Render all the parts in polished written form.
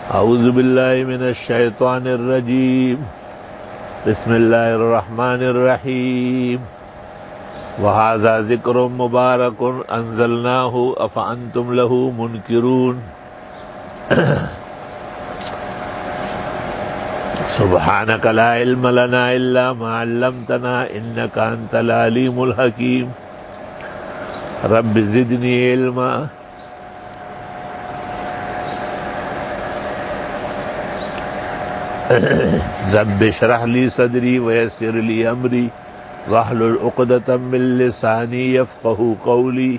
اعوذ باللہ من الشیطان الرجیم بسم اللہ الرحمن الرحیم وہذا ذکر مبارک انزلناہ افانتم لہ منکرون سبحانک لا علم لنا الا ما علمتنا انک انت العلیم الحکیم رب زدنی علما رب اشرح لی صدری ویسر لی امری واحلل عقدۃ من لسانی یفقہوا قولی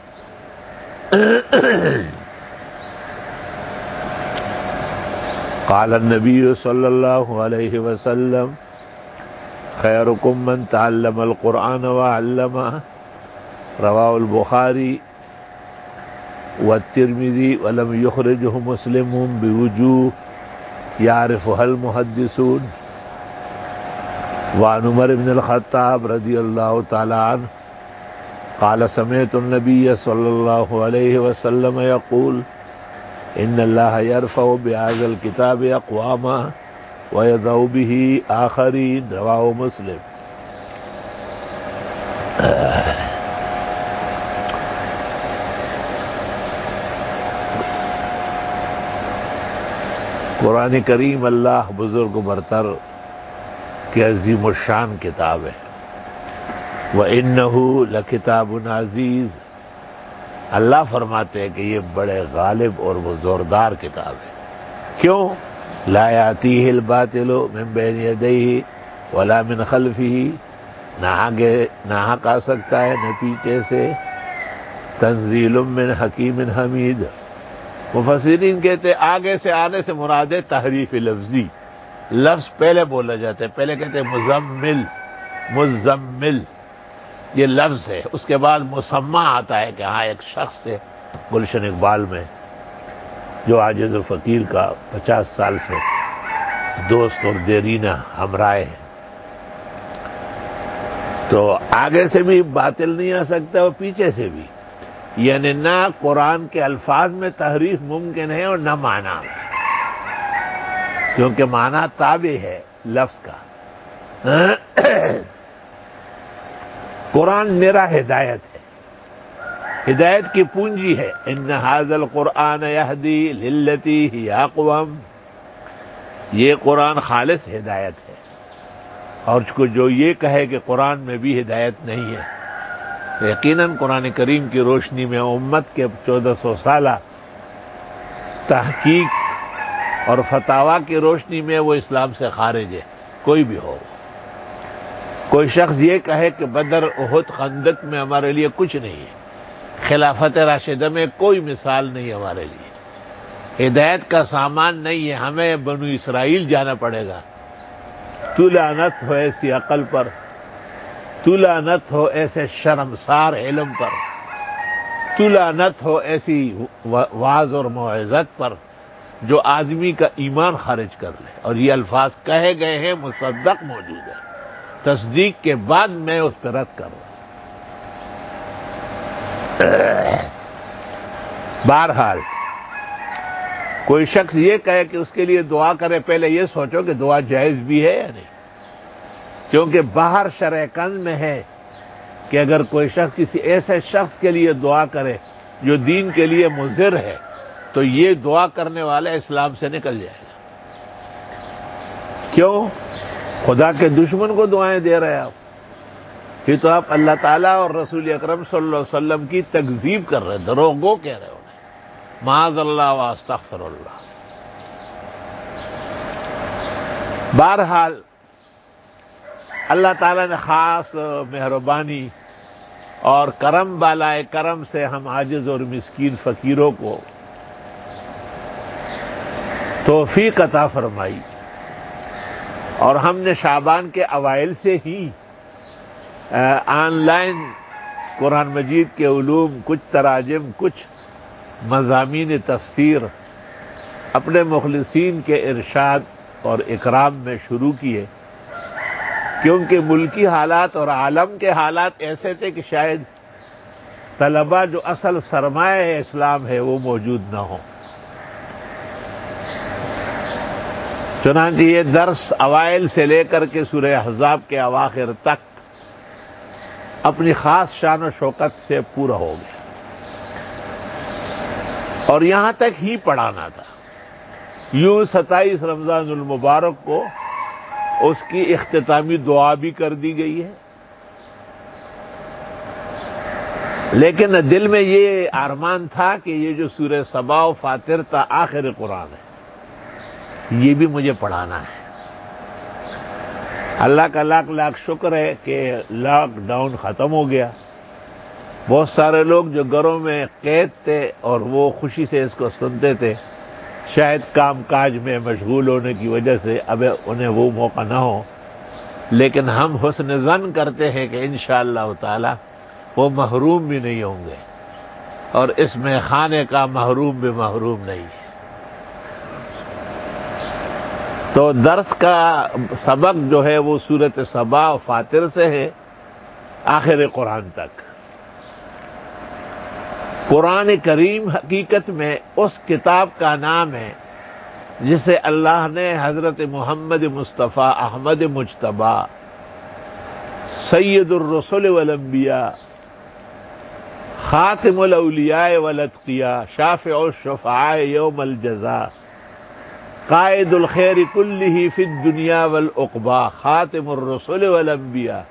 قال النبی صلی اللہ علیہ وسلم خیرکم من تعلم القرآن وعلمہ رواہ البخاری والترمذی ولم یخرجہ مسلم بوجوہ یعرفها المحدثون وعن عمر بن الخطاب رضی اللہ تعالی عنہ قال سمعت النبی صلی اللہ علیہ وسلم یقول ان اللہ یرفع بهذا الکتاب اقواما ویضع به آخرین رواہ مسلم۔ قرآن کریم اللہ بزرگ و برتر کی عظیم الشان کتاب ہے۔ وَإِنَّهُ لَكِتَابٌ عَزِيزٌ، اللہ فرماتے ہیں کہ یہ بڑے غالب اور وہ زوردار کتاب ہے۔ کیوں؟ لَا يَأْتِيهِ الْبَاطِلُ مِن بَيْنِ يَدَيْهِ وَلَا مِنْ خَلْفِهِ، نہ آگے نہ حق آ سکتا ہے نہ پیچھے سے۔ تنزیل من حکیم حمید، مفسرین کہتے آگے سے آنے سے مراد ہے تحریف لفظی، لفظ پہلے بولا جاتا ہے، پہلے کہتے مزمل، مزمل یہ لفظ ہے، اس کے بعد مسمع آتا ہے کہ ہاں ایک شخص ہے گلشن اقبال میں جو عاجز و فقیر کا 50 سال سے دوست اور دیرینہ ہمراہ ہے، تو آگے سے بھی باطل نہیں آ سکتا اور پیچھے سے بھی، یعنی نہ قرآن کے الفاظ میں تحریف ممکن ہے اور نہ معنی میں، کیونکہ معنی تابع ہے لفظ کا۔ قرآن نرا ہدایت ہے، ہدایت کی پونجی ہے۔ ان ھذا القرآن یہدی للتی ہی اقوم، یہ قرآن خالص ہدایت ہے، اور جو یہ کہے کہ قرآن میں بھی ہدایت نہیں ہے، یقیناً قرآن کریم کی روشنی میں امت کے 1400 سالہ تحقیق اور فتاویٰ کی روشنی میں وہ اسلام سے خارج ہے، کوئی بھی ہو۔ کوئی شخص یہ کہے کہ بدر احد خندق میں ہمارے لیے کچھ نہیں ہے، خلافت راشدہ میں کوئی مثال نہیں ہمارے لیے، ہدایت کا سامان نہیں ہے، ہمیں بنو اسرائیل جانا پڑے گا۔ تو لعنت ہو ایسی عقل پر، تو لعنت ہو ایسے شرمسار علم پر، تو لعنت ہو ایسی وعظ اور موعظت پر جو آدمی کا ایمان خارج کر لے۔ اور یہ الفاظ کہے گئے ہیں، مصدق موجود ہے، تصدیق کے بعد میں اس پہ رد کر رہا ہوں۔ بہرحال کوئی شخص یہ کہے کہ اس کے لیے دعا کرے، پہلے یہ سوچو کہ دعا جائز بھی ہے یا نہیں، کیونکہ باہر شرع کنز میں ہے کہ اگر کوئی شخص کسی ایسے شخص کے لیے دعا کرے جو دین کے لیے مضر ہے تو یہ دعا کرنے والا اسلام سے نکل جائے گا۔ کیوں؟ خدا کے دشمن کو دعائیں دے رہے آپ، پھر تو آپ اللہ تعالیٰ اور رسول اکرم صلی اللہ علیہ وسلم کی تکذیب کر رہے، دروغگو کہہ رہے انہیں، معاذ اللہ و استغفر اللہ۔ بہرحال اللہ تعالیٰ نے خاص مہربانی اور کرم بالائے کرم سے ہم عاجز اور مسکین فقیروں کو توفیق عطا فرمائی، اور ہم نے شعبان کے اوائل سے ہی آن لائن قرآن مجید کے علوم، کچھ تراجم، کچھ مضامین تفسیر اپنے مخلصین کے ارشاد اور اکرام میں شروع کیے، کیونکہ ملکی حالات اور عالم کے حالات ایسے تھے کہ شاید طلبہ جو اصل سرمایہ اسلام ہے وہ موجود نہ ہوں۔ چنانچہ یہ درس اوائل سے لے کر کے سورہ احزاب کے اواخر تک اپنی خاص شان و شوکت سے پورا ہو گیا، اور یہاں تک ہی پڑھانا تھا۔ یوں 27 رمضان المبارک کو اس کی اختتامی دعا بھی کر دی گئی ہے، لیکن دل میں یہ ارمان تھا کہ یہ جو سورہ سبا و فاطر تا آخر قرآن ہے، یہ بھی مجھے پڑھانا ہے۔ اللہ کا لاکھ لاکھ شکر ہے کہ لاک ڈاؤن ختم ہو گیا۔ بہت سارے لوگ جو گھروں میں قید تھے اور وہ خوشی سے اس کو سنتے تھے، شاید کام کاج میں مشغول ہونے کی وجہ سے اب انہیں وہ موقع نہ ہو، لیکن ہم حسن ظن کرتے ہیں کہ انشاءاللہ تعالی وہ محروم بھی نہیں ہوں گے، اور اس میں خانے کا محروم بھی محروم نہیں ہے۔ تو درس کا سبق جو ہے وہ سورۃ سبا و فاطر سے ہے آخر قرآن تک۔ قرآن کریم حقیقت میں اس کتاب کا نام ہے جسے اللہ نے حضرت محمد مصطفیٰ احمد مجتبیٰ سید الرسل والانبیاء خاتم الاولیاء والاتقیاء شافع الشفعاء یوم الجزاء قائد الخیر کلہ فی الدنیا والعقبیٰ خاتم الرسل والانبیاء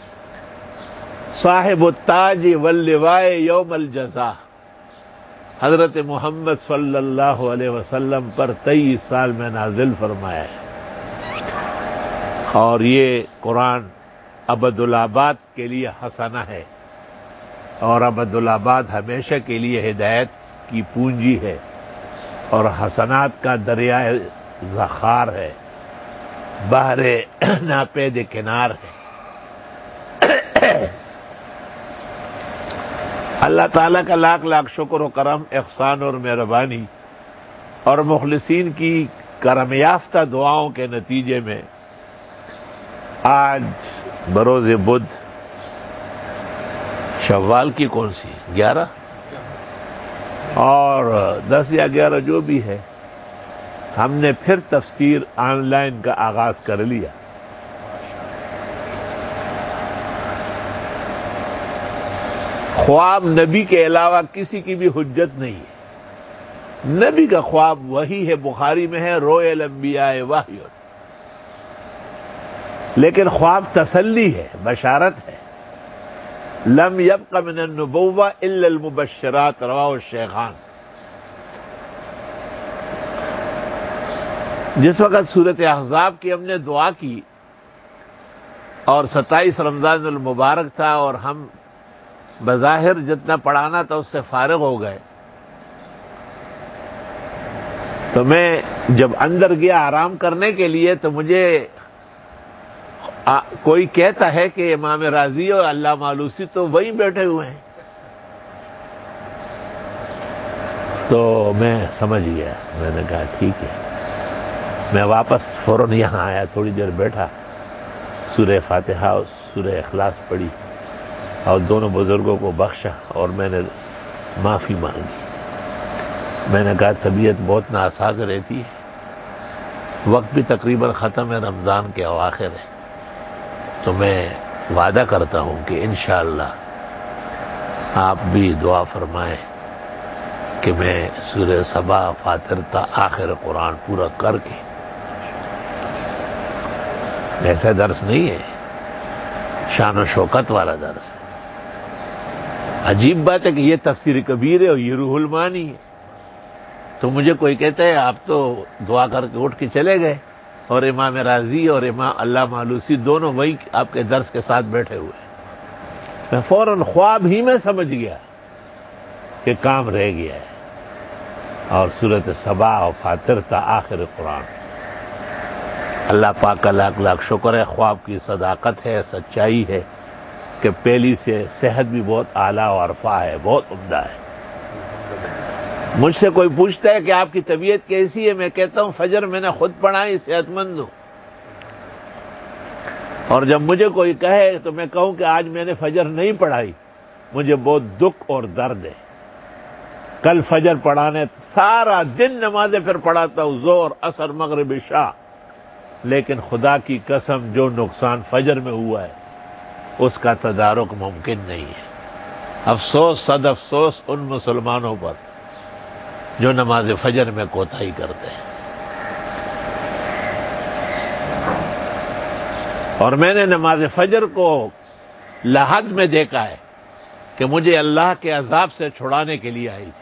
صاحب التاج واللواء یوم الجزاء حضرت محمد صلی اللہ علیہ وسلم پر 23 سال میں نازل فرمایا ہے، اور یہ قرآن ابدالآباد کے لیے حسنہ ہے، اور ابدالآباد ہمیشہ کے لیے ہدایت کی پونجی ہے، اور حسنات کا دریائے ذخار ہے، بحر ناپید کنار ہے۔ اللہ تعالیٰ کا لاکھ لاکھ شکر و کرم، احسان اور مہربانی اور مخلصین کی کرم یافتہ دعاؤں کے نتیجے میں آج بروز بدھ شوال کی کون سی 11 اور 10 یا 11 جو بھی ہے، ہم نے پھر تفسیر آن لائن کا آغاز کر لیا۔ خواب نبی کے علاوہ کسی کی بھی حجت نہیں ہے، نبی کا خواب وہی ہے، بخاری میں ہے روئے الانبیاء وحی، لیکن خواب تسلی ہے، بشارت ہے۔ لم یبق من النبوہ الا المبشرات رواہ الشیخان۔ جس وقت سورۃ احزاب کی ہم نے دعا کی اور 27 رمضان المبارک تھا اور ہم بظاہر جتنا پڑھانا تھا اس سے فارغ ہو گئے، تو میں جب اندر گیا آرام کرنے کے لیے تو مجھے کوئی کہتا ہے کہ امام راضی اور علامہ آلوسی تو وہیں بیٹھے ہوئے ہیں، تو میں سمجھ گیا، میں نے کہا ٹھیک ہے۔ میں واپس فوراً یہاں آیا، تھوڑی دیر بیٹھا، سورہ فاتحہ اور سورہ اخلاص پڑھی اور دونوں بزرگوں کو بخشا اور میں نے معافی مانگی۔ میں نے کہا طبیعت بہت ناساز رہتی ہے، وقت بھی تقریباً ختم ہے، رمضان کے اواخر ہے، تو میں وعدہ کرتا ہوں کہ انشاءاللہ آپ بھی دعا فرمائیں کہ میں سورہ سبا فاطر تا آخر قرآن پورا کر کے، ایسا درس نہیں ہے، شان و شوکت والا درس ہے۔ عجیب بات ہے کہ یہ تفسیر کبیر ہے اور یہ روح المعانی ہے، تو مجھے کوئی کہتا ہے آپ تو دعا کر کے اٹھ کے چلے گئے اور امام راضی اور امام علامہ آلوسی دونوں وہی آپ کے درس کے ساتھ بیٹھے ہوئے۔ میں فوراً خواب ہی میں سمجھ گیا کہ کام رہ گیا ہے، اور سورۃ سبا اور فاطر تا آخر قرآن۔ اللہ پاک کا لاکھ لاکھ شکر ہے، خواب کی صداقت ہے، سچائی ہے کہ پہلی سے صحت بھی بہت اعلیٰ و عرفہ ہے، بہت عمدہ ہے۔ مجھ سے کوئی پوچھتا ہے کہ آپ کی طبیعت کیسی ہے، میں کہتا ہوں فجر میں نے خود پڑھائی، صحت مند ہوں۔ اور جب مجھے کوئی کہے تو میں کہوں کہ آج میں نے فجر نہیں پڑھائی، مجھے بہت دکھ اور درد ہے۔ کل فجر پڑھانے سارا دن نمازیں پھر پڑھاتا ہوں، ظہر، عصر، مغرب، عشاء، لیکن خدا کی قسم جو نقصان فجر میں ہوا ہے اس کا تدارک ممکن نہیں ہے۔ افسوس صد افسوس ان مسلمانوں پر جو نماز فجر میں کوتاہی کرتے ہیں۔ اور میں نے نماز فجر کو لحد میں دیکھا ہے کہ مجھے اللہ کے عذاب سے چھڑانے کے لیے آئی تھی۔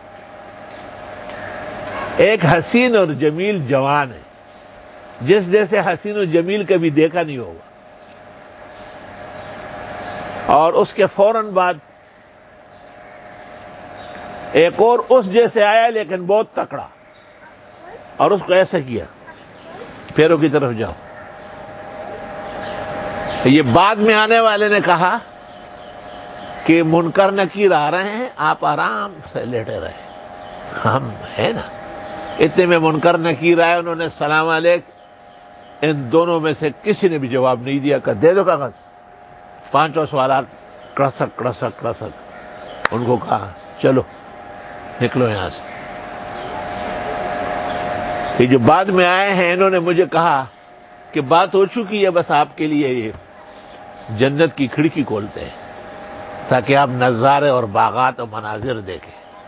ایک حسین اور جمیل جوان ہے جس جیسے حسین و جمیل کبھی دیکھا نہیں ہوگا، اور اس کے فوراً بعد ایک اور اس جیسے آیا لیکن بہت تکڑا، اور اس کو ایسے کیا پیروں کی طرف جاؤ۔ یہ بعد میں آنے والے نے کہا کہ منکر نکیر آ رہے ہیں، آپ آرام سے لیٹے رہے۔ ہم ہے نا، اتنے میں منکر نکیر آئے، انہوں نے السلام علیکم، ان دونوں میں سے کسی نے بھی جواب نہیں دیا کہ دے دو کاغذ۔ پانچوں سوالات کڑسک کڑسک کڑسک۔ ان کو کہا چلو نکلو یہاں سے۔ یہ جو بعد میں آئے ہیں انہوں نے مجھے کہا کہ بات ہو چکی ہے، بس آپ کے لیے یہ جنت کی کھڑکی کھولتے ہیں تاکہ آپ نظارے اور باغات اور مناظر دیکھیں،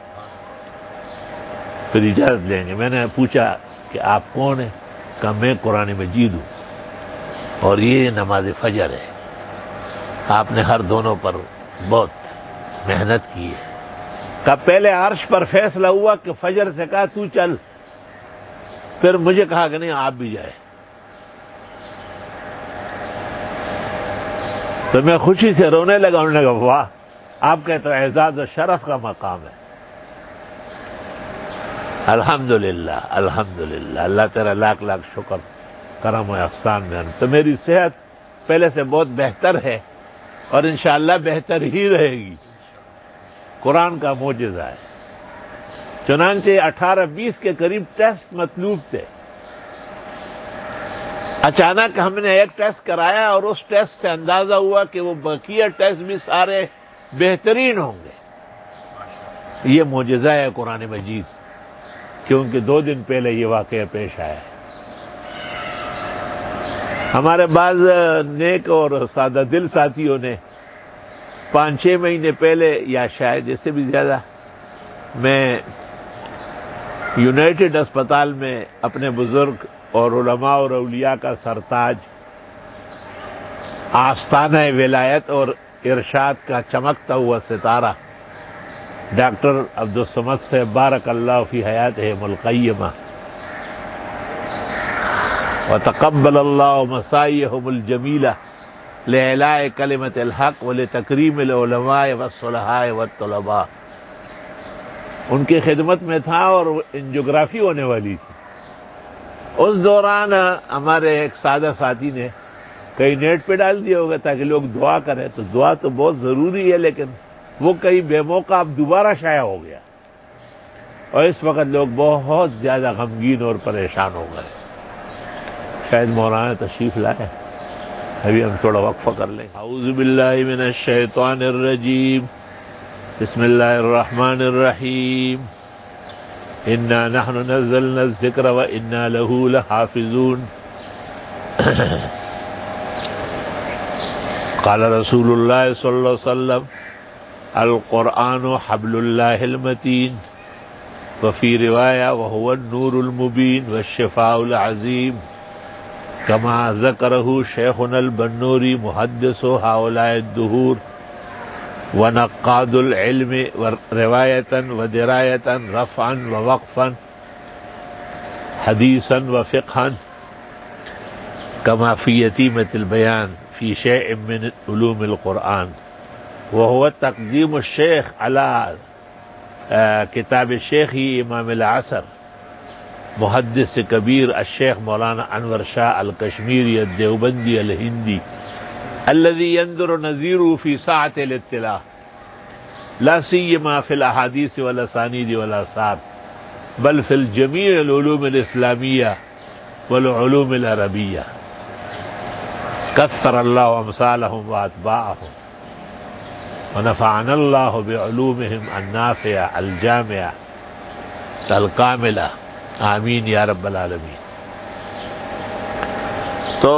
پھر اجازت لیں گے۔ میں نے پوچھا کہ آپ کون ہیں؟ کہا میں قرآن مجید ہوں اور یہ نماز فجر ہے، آپ نے ہر دونوں پر بہت محنت کی ہے۔ کہا پہلے عرش پر فیصلہ ہوا کہ فجر سے کہا تو چل، پھر مجھے کہا کہ نہیں آپ بھی جائے، تو میں خوشی سے رونے لگا۔ انہوں نے کہا واہ، آپ کا تو اعزاز و شرف کا مقام ہے۔ الحمدللہ الحمدللہ، اللہ تیرا لاکھ لاکھ شکر کرم و احسان میں۔ تو میری صحت پہلے سے بہت بہتر ہے اور انشاءاللہ بہتر ہی رہے گی۔ قرآن کا معجزہ ہے۔ چنانچہ 18-20 کے قریب ٹیسٹ مطلوب تھے، اچانک ہم نے ایک ٹیسٹ کرایا اور اس ٹیسٹ سے اندازہ ہوا کہ وہ بقیہ ٹیسٹ بھی سارے بہترین ہوں گے۔ یہ معجزہ ہے قرآن مجید، کیونکہ 2 دن پہلے یہ واقعہ پیش آیا ہے۔ ہمارے بعض نیک اور سادہ دل ساتھیوں نے 5-6 مہینے پہلے یا شاید اس سے بھی زیادہ، میں یونائٹڈ اسپتال میں اپنے بزرگ اور علماء اور اولیاء کا سرتاج، آستانہ ولایت اور ارشاد کا چمکتا ہوا ستارہ ڈاکٹر عبدالصمد سے بارک اللہ فی حیاتہم القیمہ وتقبل اللہ مساعیہم الجمیلہ لإعلاء کلمۃ الحق ولتکریم العلماء والصلحاء والطلباء، ان کی خدمت میں تھا اور انجیوگرافی ہونے والی تھی۔ اس دوران ہمارے ایک سادہ ساتھی نے کئی نیٹ پہ ڈال دیا ہوگا تاکہ لوگ دعا کریں، تو دعا تو بہت ضروری ہے، لیکن وہ کئی بے موقع اب دوبارہ شائع ہو گیا اور اس وقت لوگ بہت زیادہ غمگین اور پریشان ہو گئے۔ شاید مولانا تشریف لائے، ابھی ہم تھوڑا وقفہ کر لیں۔ اعوذ باللہ من الشیطان الرجیم، بسم اللہ الرحمن الرحیم، انا نحن نزلنا الذکر وانا له لحافظون۔ قال رسول اللہ صلی اللہ علیہ وسلم القرآن حبل اللہ المتین، وفی روایہ وهو النور المبین والشفاء العظیم، کما ذکرہ شیخنا البنوری محدث ہؤلاء الدہور ونقاد العلم روایتا ودرایتا رفعا ووقفا حدیثا وفقہا، کما فی یتیمۃ البیان فی شیء من علوم القرآن، وهو تقدیم الشیخ علی کتاب شیخی امام العصر محدث کبیر الشیخ مولانا انور شاہ الکشمیری الدیوبندی الہندی الذي ينظر نظيره في ساعة الاطلاع لا سيما في الاحاديث والاسانيد والاثار بل في الجميع العلوم الاسلامية والعلوم العربية، كثر الله امثالهم واتباعهم ونفعنا الله بعلومهم النافعة الجامعة الكاملة، آمین یا رب العالمین۔ تو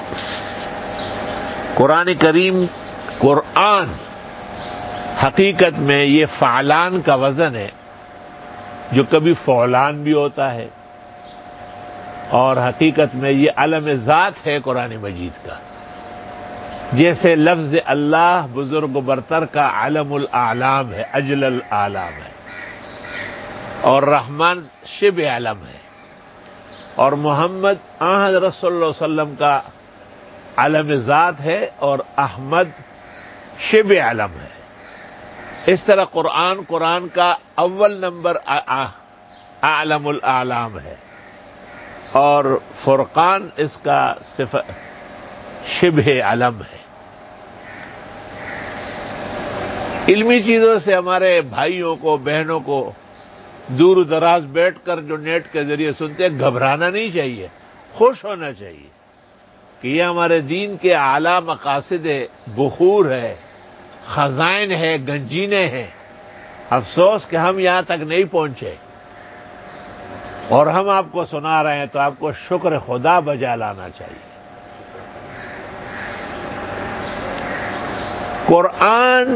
قرآن کریم، قرآن حقیقت میں یہ فعلان کا وزن ہے، جو کبھی فعلان بھی ہوتا ہے، اور حقیقت میں یہ علم ذات ہے قرآن مجید کا. جیسے لفظ اللہ بزرگ و برتر کا علم الاعلام ہے، اجل الاعلام ہے، اور رحمان شبہ علم ہے، اور محمد حضرت صلی اللہ علیہ وسلم کا علم ذات ہے اور احمد شبہ علم ہے. اس طرح قرآن کا اول نمبر اعلم الاعلام ہے، اور فرقان اس کا شبہ علم ہے. علمی چیزوں سے ہمارے بھائیوں کو، بہنوں کو دور و دراز بیٹھ کر جو نیٹ کے ذریعے سنتے ہیں، گھبرانا نہیں چاہیے، خوش ہونا چاہیے کہ یہ ہمارے دین کے اعلیٰ مقاصد بخور ہے، خزائن ہے، گنجینے ہیں. افسوس کہ ہم یہاں تک نہیں پہنچے، اور ہم آپ کو سنا رہے ہیں، تو آپ کو شکر خدا بجا لانا چاہیے. قرآن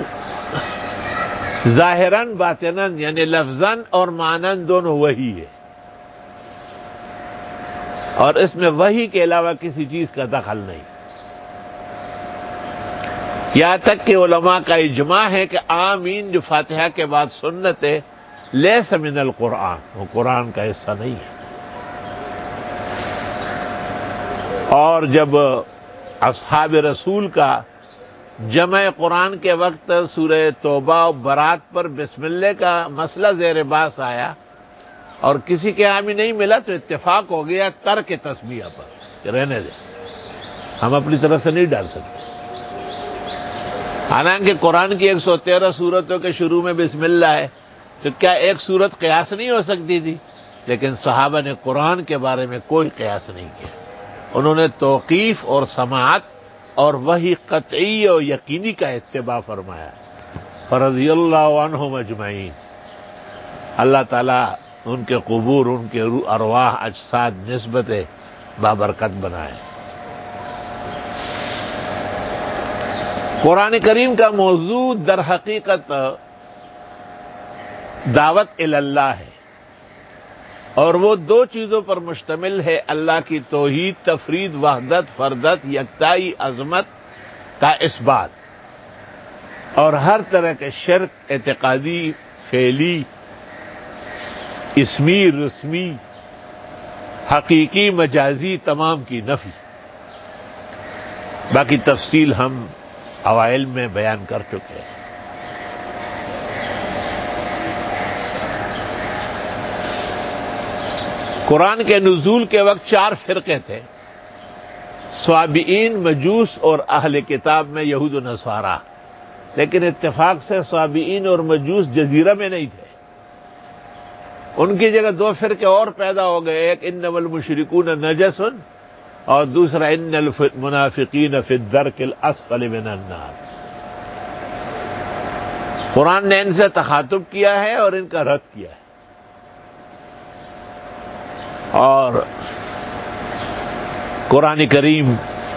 ظاہراً باطناً یعنی لفظاً اور معناً دونوں وحی ہے، اور اس میں وحی کے علاوہ کسی چیز کا دخل نہیں. یہاں تک کہ علماء کا اجماع ہے کہ آمین جو فاتحہ کے بعد سنت ہے، لیس من القرآن، وہ قرآن کا حصہ نہیں ہے. اور جب اصحاب رسول کا جمع قرآن کے وقت سورہ توبہ و برات پر بسم اللہ کا مسئلہ زیر باس آیا اور کسی کے آمین نہیں ملا، تو اتفاق ہو گیا ترک تسمیہ پر کہ رہنے دے، ہم اپنی طرف سے نہیں ڈال سکتے. حالانکہ قرآن کی 113 سورتوں کے شروع میں بسم اللہ ہے، تو کیا ایک سورت قیاس نہیں ہو سکتی تھی؟ لیکن صحابہ نے قرآن کے بارے میں کوئی قیاس نہیں کیا. انہوں نے توقیف اور سماعت اور وحی قطعی اور یقینی کا اتباع فرمایا. فرضی اللہ عنہم اجمعین، اللہ تعالیٰ ان کے قبور، ان کے ارواح، اجساد نسبت بابرکت بنائے. قرآن کریم کا موضوع در حقیقت دعوت اللہ ہے، اور وہ دو چیزوں پر مشتمل ہے: اللہ کی توحید، تفرید، وحدت، فردت، یکتائی، عظمت کا اثبات، اور ہر طرح کے شرک اعتقادی، فعلی، اسمی، رسمی، حقیقی، مجازی، تمام کی نفی. باقی تفصیل ہم اوائل میں بیان کر چکے ہیں. قرآن کے نزول کے وقت 4 فرقے تھے: صابئین، مجوس اور اہل کتاب میں یہود و نصارہ. لیکن اتفاق سے صابئین اور مجوس جزیرہ میں نہیں تھے، ان کی جگہ 2 فرقے اور پیدا ہو گئے. ایک انما المشرکون نجس، اور دوسرا ان المنافقین فی الدرک الاسفل من النار. قرآن نے ان سے تخاطب کیا ہے اور ان کا رد کیا ہے. اور قرآن کریم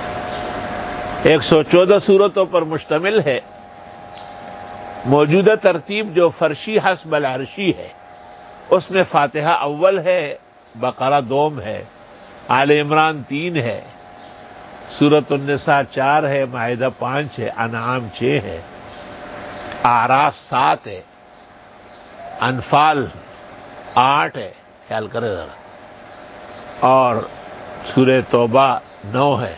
114 سورتوں پر مشتمل ہے. موجودہ ترتیب جو فرشی حسب العرشی ہے، اس میں فاتحہ اول ہے، بقرہ دوم ہے، آل عمران 3 ہے، سورۃ النساء 4 ہے، مائدہ 5 ہے، انعام 6 ہے، اعراف 7 ہے، انفال 8 ہے، خیال کرے ذرا، اور سورہ توبہ 9 ہے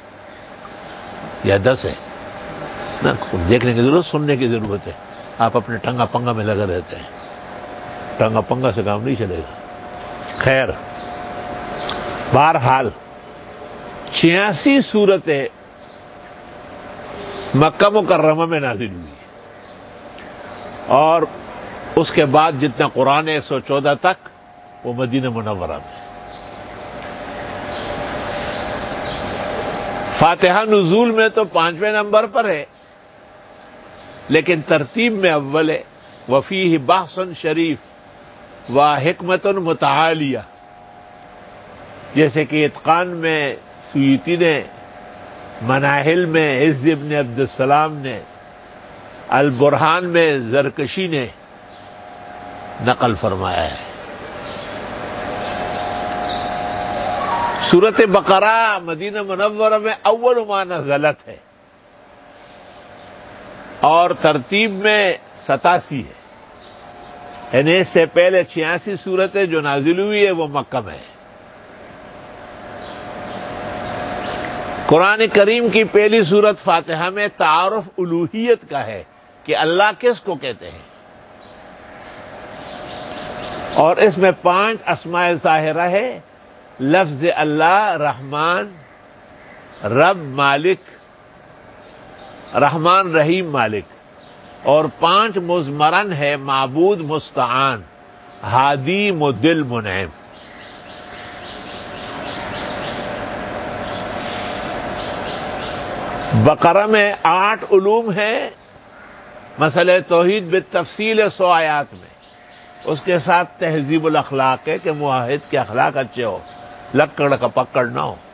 یا 10 ہے. نہ دیکھنے کی ضرورت، سننے کی ضرورت ہے. آپ اپنے ٹنگا پنگا میں لگے رہتے ہیں، ٹنگا پنگا سے کام نہیں چلے گا. خیر، بہرحال 86 سورتیں مکہ مکرمہ میں نازل ہوئی، اور اس کے بعد جتنا قرآن 114 تک وہ مدینہ منورہ میں. فاتحہ نزول میں تو 5ویں نمبر پر ہے، لیکن ترتیب میں اول ہے. وفیہ بحث شریف و حکمت متعالیہ، جیسے کہ اتقان میں سیوطی نے مناہل میں، عز ابن عبد السلام نے، البرہان میں زرکشی نے نقل فرمایا ہے۔ سورۃ بقرہ مدینہ منورہ میں اول ما نزلت ہے اور ترتیب میں 87 ہے، یعنی اس سے پہلے 86 سورتیں جو نازل ہوئی ہے وہ مکہ میں ہے۔ قرآن کریم کی پہلی سورت فاتحہ میں تعارف الوہیت کا ہے کہ اللہ کس کو کہتے ہیں، اور اس میں 5 اسماء ظاہرہ ہے، لفظ اللہ، رحمان، رب، مالک، رحمان رحیم مالک، اور 5 مضمرن ہے، معبود، مستعان، ہادی، مدل، منعم۔ بقرہ میں 8 علوم ہیں، مسئلہ توحید بالتفصیل 100 آیات میں، اس کے ساتھ تہذیب الاخلاق ہے کہ موحد کے اخلاق اچھے ہو، لکڑ کا پکڑ نہ ہو۔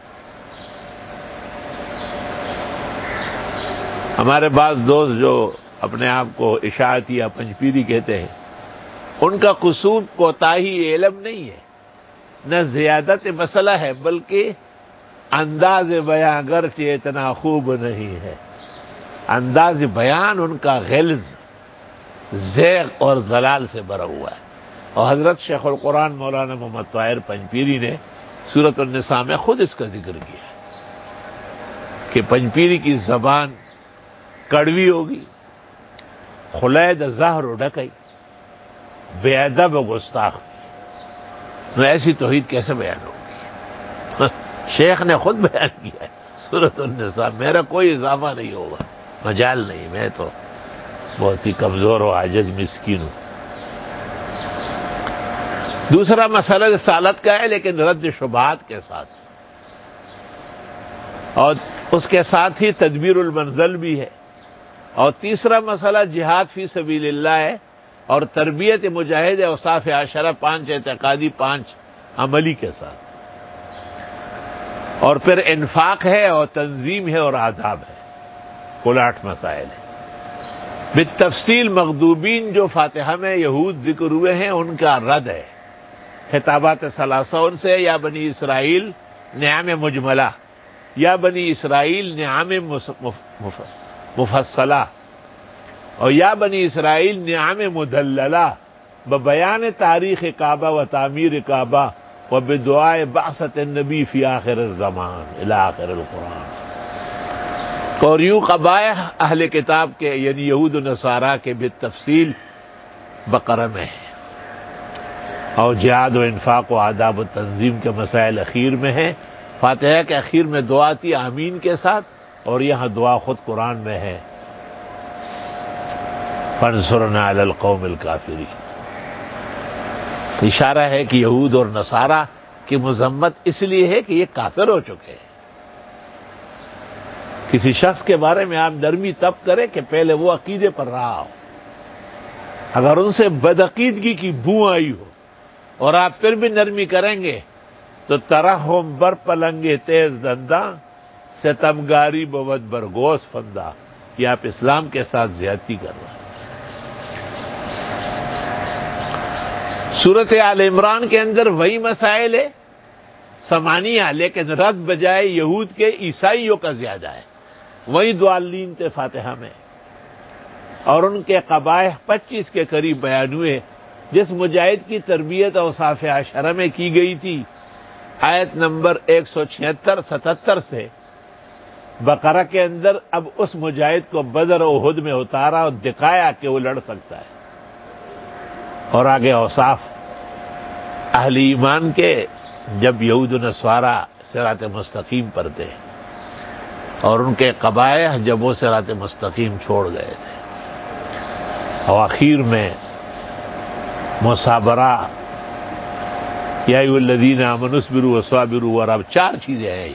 ہمارے بعض دوست جو اپنے آپ کو اشاعتی یا پنجپیری کہتے ہیں، ان کا قصور کوتاہی علم نہیں ہے، نہ زیادت مسئلہ ہے، بلکہ انداز بیان اگرچہ اتنا خوب نہیں ہے۔ انداز بیان ان کا غلظ، زیغ اور ضلال سے بھرا ہوا ہے۔ اور حضرت شیخ القرآن مولانا محمد طاہر پنجپیری نے سورۃ النساء میں خود اس کا ذکر کیا کہ پنجپیری کی زبان کڑوی ہوگی، خلید زہر و ڈکئی، بے ادب و گستاخ، تو ایسی توحید کیسے بیان ہوگی؟ شیخ نے خود بیان کیا ہے سورۃ النساء، میرا کوئی اضافہ نہیں ہوگا، مجال نہیں، میں تو بہت ہی کمزور و عاجز مسکین ہوں۔ دوسرا مسئلہ رسالت کا ہے، لیکن رد شبہات کے ساتھ، اور اس کے ساتھ ہی تدبیر المنزل بھی ہے۔ اور تیسرا مسئلہ جہاد فی سبیل اللہ ہے، اور تربیت مجاہد اوصاف عشرہ، 5 اعتقادی، 5 عملی کے ساتھ، اور پھر انفاق ہے اور تنظیم ہے اور آداب ہے، کل 8 مسائل ہیں۔ بالتفصیل مغضوبین جو فاتحہ میں یہود ذکر ہوئے ہیں ان کا رد ہے، خطابات ثلاثہ ان سے، یا بنی اسرائیل نعم مجملہ، یا بنی اسرائیل نعم مفصلہ، اور یا بنی اسرائیل نعم مدللہ، ببیان تاریخ کعبہ و تعمیر کعبہ و بدعائے بعثت النبی فی آخر الزمان الی آخر القرآن۔ اور یوں قبائح اہل کتاب کے یعنی یہود و نصارہ کے بالتفصیل بقرہ میں ہیں، اور جہاد و انفاق و آداب و تنظیم کے مسائل اخیر میں ہیں۔ فاتحہ کے اخیر میں دعا تھی آمین کے ساتھ، اور یہاں دعا خود قرآن میں ہے، فانصرنا علی القوم الکافرین۔ اشارہ ہے کہ یہود اور نصارہ کی مذمت اس لیے ہے کہ یہ کافر ہو چکے ہیں۔ کسی شخص کے بارے میں آپ نرمی تب کریں کہ پہلے وہ عقیدے پر رہا ہو، اگر ان سے بدعقیدگی کی بو آئی ہو اور آپ پھر بھی نرمی کریں گے تو ترحم بر پلنگے تیز دنداں، ستمگاری بود برگوس فندہ، کہ آپ اسلام کے ساتھ زیادتی کر رہے ہیں۔ سورۃ آل عمران کے اندر وہی مسائل ہے ثمانیہ، لیکن رد بجائے یہود کے عیسائیوں کا زیادہ ہے، وہی ضالین تھے فاتحہ میں، اور ان کے قبائح 25 کے قریب بیان ہوئے، جس مجاہد کی تربیت اوصاف عشرہ میں کی گئی تھی، آیت نمبر 176 77 سے بقرہ کے اندر اب اس مجاہد کو بدر و احد میں اتارا اور دکھایا کہ وہ لڑ سکتا ہے، اور آگے اوصاف اہل ایمان کے جب یہود و نصارہ صراط مستقیم پر تھے، اور ان کے قبائح جب وہ صراط مستقیم چھوڑ گئے تھے، اور آخر میں مصابرہ، یا ایھا الذین آمنوا اصبروا وصابروا، اور اب 4 چیزیں ہیں،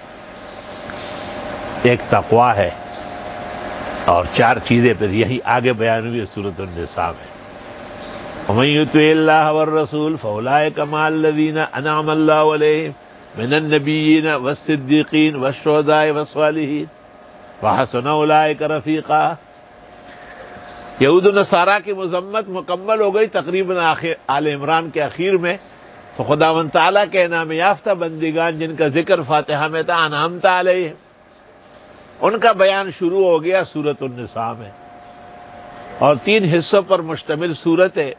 ایک تقویٰ ہے، اور 4 چیزیں پھر یہی آگے بیان ہوئی سورۃ النساء میں۔ ومن یطع اللہ والرسول فاولئک مع الذین انعم اللہ علیہم من النبیین والصدیقین والشہداء والصالحین وحسن اولئک رفیقا. یہود و نصارہ کی مذمت مکمل ہو گئی تقریباً آل عمران کے اخیر میں. تو خداوند تعالیٰ کے انعام یافتہ بندگان جن کا ذکر فاتحہ میں تھا انعمت علیہم، ان کا بیان شروع ہو گیا سورۃ النساء میں. اور 3 حصوں پر مشتمل سورت ہے.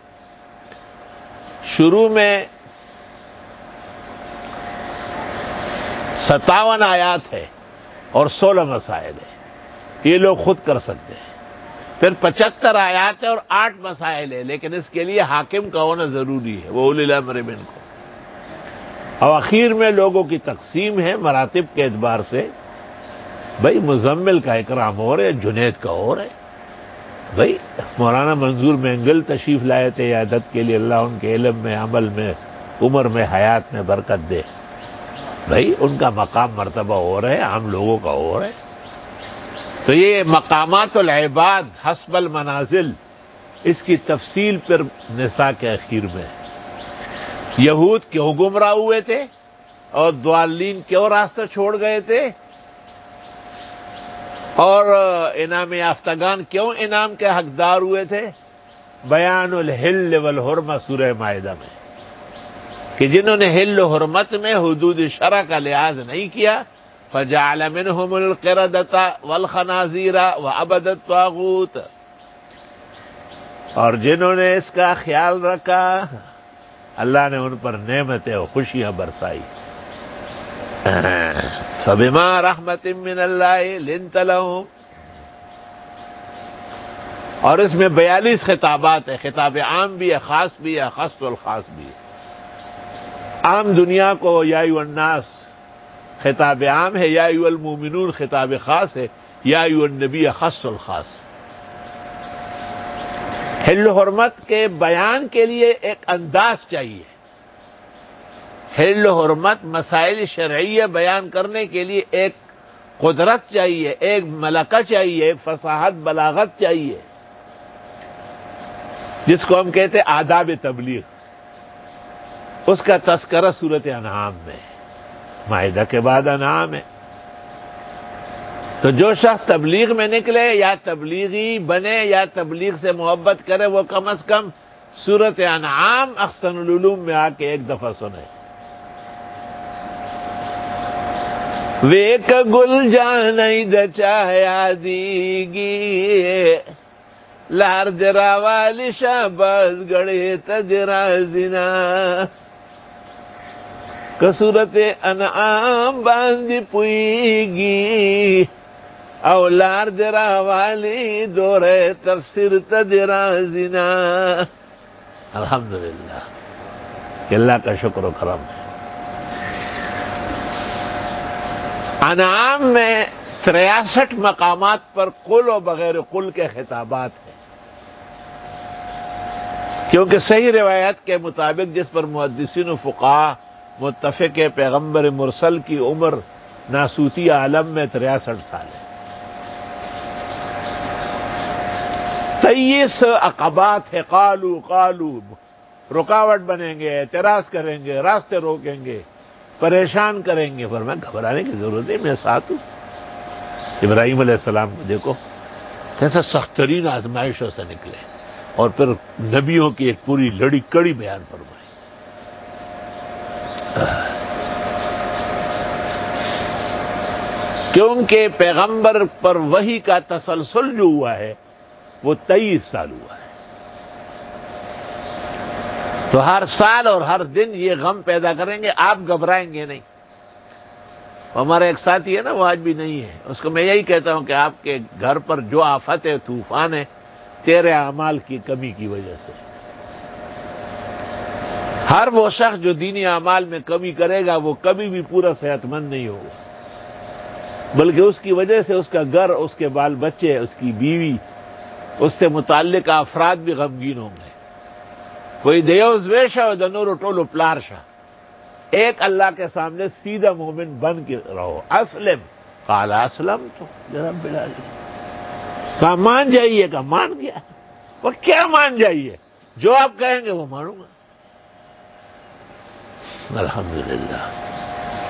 شروع میں 57 آیات ہے اور 16 مسائل ہے. یہ لوگ خود کر سکتے ہیں. پھر 75 آیات ہے اور 8 مسائل ہے، لیکن اس کے لیے حاکم کا ہونا ضروری ہے، وہ اولی الامر منکم. اور اخیر میں لوگوں کی تقسیم ہے مراتب کے اعتبار سے. بھائی مزمل کا اکرام اور ہے، جنید کا اور ہے. بھائی مولانا منظور مینگل تشریف لائے تھے عیادت کے لیے، اللہ ان کے علم میں، عمل میں، عمر میں، حیات میں برکت دے. بھائی ان کا مقام مرتبہ اور ہے، عام لوگوں کا اور ہے. تو یہ مقامات العباد حسب المنازل، اس کی تفصیل پر نساء کے اخیر میں. یہود کیوں گمراہ ہوئے تھے اور ضالین کیوں راستہ چھوڑ گئے تھے، اور انعام یافتگان کیوں انعام کے حقدار ہوئے تھے. بیان الحل والحرمہ سورہ مائدہ میں، کہ جنہوں نے حل و حرمت میں حدود شرع کا لحاظ نہیں کیا، فجعل منہم القردۃ والخنازیر وعبد الطاغوت، اور جنہوں نے اس کا خیال رکھا اللہ نے ان پر نعمتیں اور خوشیاں برسائی. فبما رحمت من اللہ لنت لہم. اور اس میں 42 خطابات ہیں، خطاب عام بھی ہے، خاص بھی ہے، خاص الخاص بھی ہے. عام دنیا کو یا ایھا الناس خطاب عام ہے، یا ایھا المؤمنون خطاب خاص ہے، یا ایھا النبی خاص الخاص. حل و حرمت کے بیان کے لیے ایک انداز چاہیے. حل و حرمت مسائل شرعیہ بیان کرنے کے لیے ایک قدرت چاہیے، ایک ملکہ چاہیے، ایک فصاحت بلاغت چاہیے، جس کو ہم کہتے ہیں آداب تبلیغ. اس کا تذکرہ سورۃ انعام میں، مائدہ کے بعد انعام ہے. تو جو شخص تبلیغ میں نکلے یا تبلیغی بنے یا تبلیغ سے محبت کرے، وہ کم از کم سورۃ انعام احسن العلوم میں آ کے ایک دفعہ سنے. ویک گل جانئی د چاہیا دیگی لار درا والی شہباز گڑے تدرا زنا. کسورت انعام باندھی پوئیگی او لار درا والی دورے تفسیر تدرا زنا. الحمدللہ کہ اللہ کا شکر و کرم ہے. انعام میں 63 مقامات پر قل و بغیر قل کے خطابات ہیں، کیونکہ صحیح روایت کے مطابق جس پر محدثین و فقہاء متفق ہے، پیغمبر مرسل کی عمر ناسوتی عالم میں 63 سال ہے. 23 عقبات ہے. قالو رکاوٹ بنیں گے، اعتراض کریں گے، راستے روکیں گے، پریشان کریں گے. پر میں گھبرانے کی ضرورت نہیں، میں ساتھ ہوں. ابراہیم علیہ السلام کو دیکھو کیسے سخت ترین آزمائشوں سے نکلے اور پھر نبیوں کی ایک پوری لڑی کڑی بیان فرمائی. کیونکہ پیغمبر پر وحی کا تسلسل جو ہوا ہے وہ 23 سال ہوا ہے. تو ہر سال اور ہر دن یہ غم پیدا کریں گے، آپ گھبرائیں گے نہیں. ہمارا ایک ساتھی ہے نا، وہ آج بھی نہیں ہے، اس کو میں یہی کہتا ہوں کہ آپ کے گھر پر جو آفت ہے، طوفان ہے، تیرے اعمال کی کمی کی وجہ سے. ہر وہ شخص جو دینی اعمال میں کمی کرے گا وہ کبھی بھی پورا صحت مند نہیں ہوگا، بلکہ اس کی وجہ سے اس کا گھر، اس کے بال بچے، اس کی بیوی، اس سے متعلق افراد بھی غمگین ہوں گے. کوئی دیوز ویشا دنور ٹولو پلارشا. ایک اللہ کے سامنے سیدھا مومن بن کے رہو. اسلم قال اسلم تو رب العالمین. کہا مان جائیے، کہا مان گیا. وہ کیا مان جائیے؟ جو آپ کہیں گے وہ مانوں گا. الحمدللہ.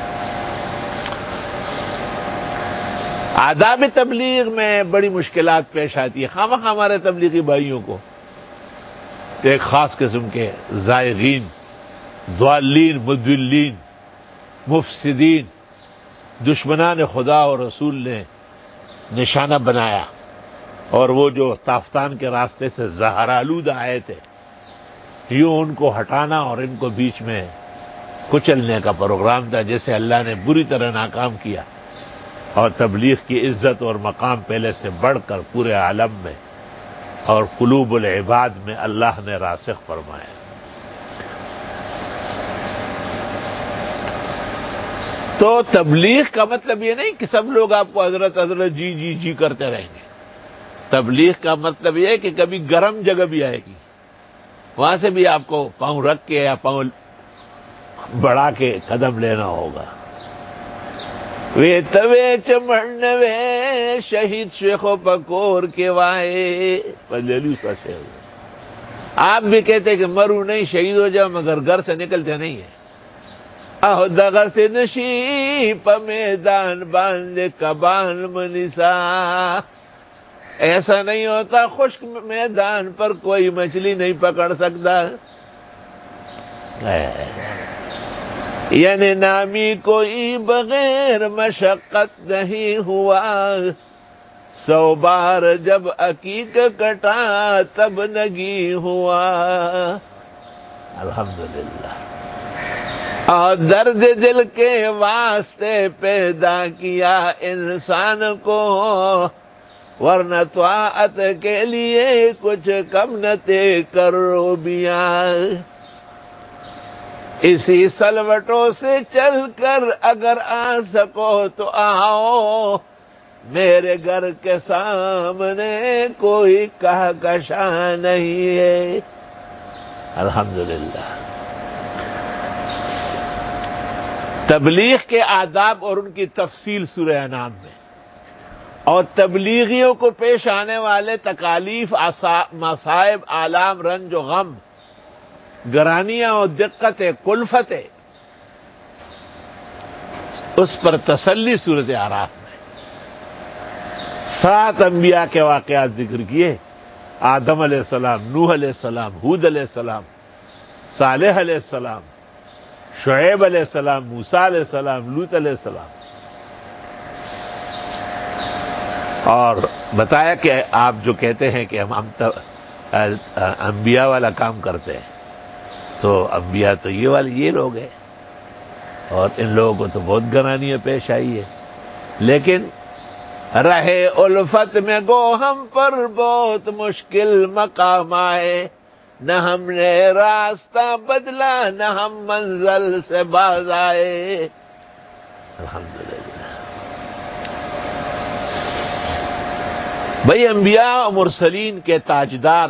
آداب تبلیغ میں بڑی مشکلات پیش آتی ہے. خواہ ہمارے تبلیغی بھائیوں کو ایک خاص قسم کے زائغین، ضالین، مضلین، مفسدین، دشمنان خدا اور رسول نے نشانہ بنایا، اور وہ جو تافتان کے راستے سے زہر آلود آئے تھے، یوں ان کو ہٹانا اور ان کو بیچ میں کچلنے کا پروگرام تھا، جسے اللہ نے بری طرح ناکام کیا، اور تبلیغ کی عزت اور مقام پہلے سے بڑھ کر پورے عالم میں اور قلوب العباد میں اللہ نے راسخ فرمایا. تو تبلیغ کا مطلب یہ نہیں کہ سب لوگ آپ کو حضرت حضرت جی جی جی کرتے رہیں گے. تبلیغ کا مطلب یہ ہے کہ کبھی گرم جگہ بھی آئے گی، وہاں سے بھی آپ کو پاؤں رکھ کے یا پاؤں بڑھا کے قدم لینا ہوگا. وے توے چمڑن وے شہید شیخ و پکور کے وائے پجلیو سا شہر. آپ بھی کہتے کہ مرو نہیں، شہید ہو جاؤ، مگر گھر سے نکلتے نہیں ہیں. اہ دغه سے نشی پا میدان باندھ کبان منسا. ایسا نہیں ہوتا خشک میدان پر کوئی مچھلی نہیں پکڑ سکتا. یعنی نامی کوئی بغیر مشقت نہیں ہوا، 100 بار جب عقیق کٹا تب نگی ہوا. الحمدللہ. اور درد دل کے واسطے پیدا کیا انسان کو، ورنہ طاعت کے لیے کچھ کم نہ تے کرو بیاں. اسی سلوٹوں سے چل کر اگر آ سکو تو آؤ، میرے گھر کے سامنے کوئی کہکشاں نہیں ہے. الحمدللہ. تبلیغ کے آداب اور ان کی تفصیل سورہ انعام میں، اور تبلیغیوں کو پیش آنے والے تکالیف، مصائب، آلام، رنج و غم، گرانیاں اور دقتیں، کلفتیں، اس پر تسلی سورۃ اعراف میں 7 انبیاء کے واقعات ذکر کیے. آدم علیہ السلام، نوح علیہ السلام، ہود علیہ السلام، صالح علیہ السلام، شعیب علیہ السلام، موسیٰ علیہ السلام، لوط علیہ السلام. اور بتایا کہ آپ جو کہتے ہیں کہ ہم انبیاء والا کام کرتے ہیں، تو انبیاء تو یہ لوگ ہیں، اور ان لوگوں کو تو بہت گرانیاں پیش آئی ہے. لیکن رہے الفت میں گو ہم پر بہت مشکل مقام آئے، نہ ہم نے راستہ بدلا نہ ہم منزل سے باز آئے. الحمدللہ. بھئی انبیاء و مرسلین کے تاجدار،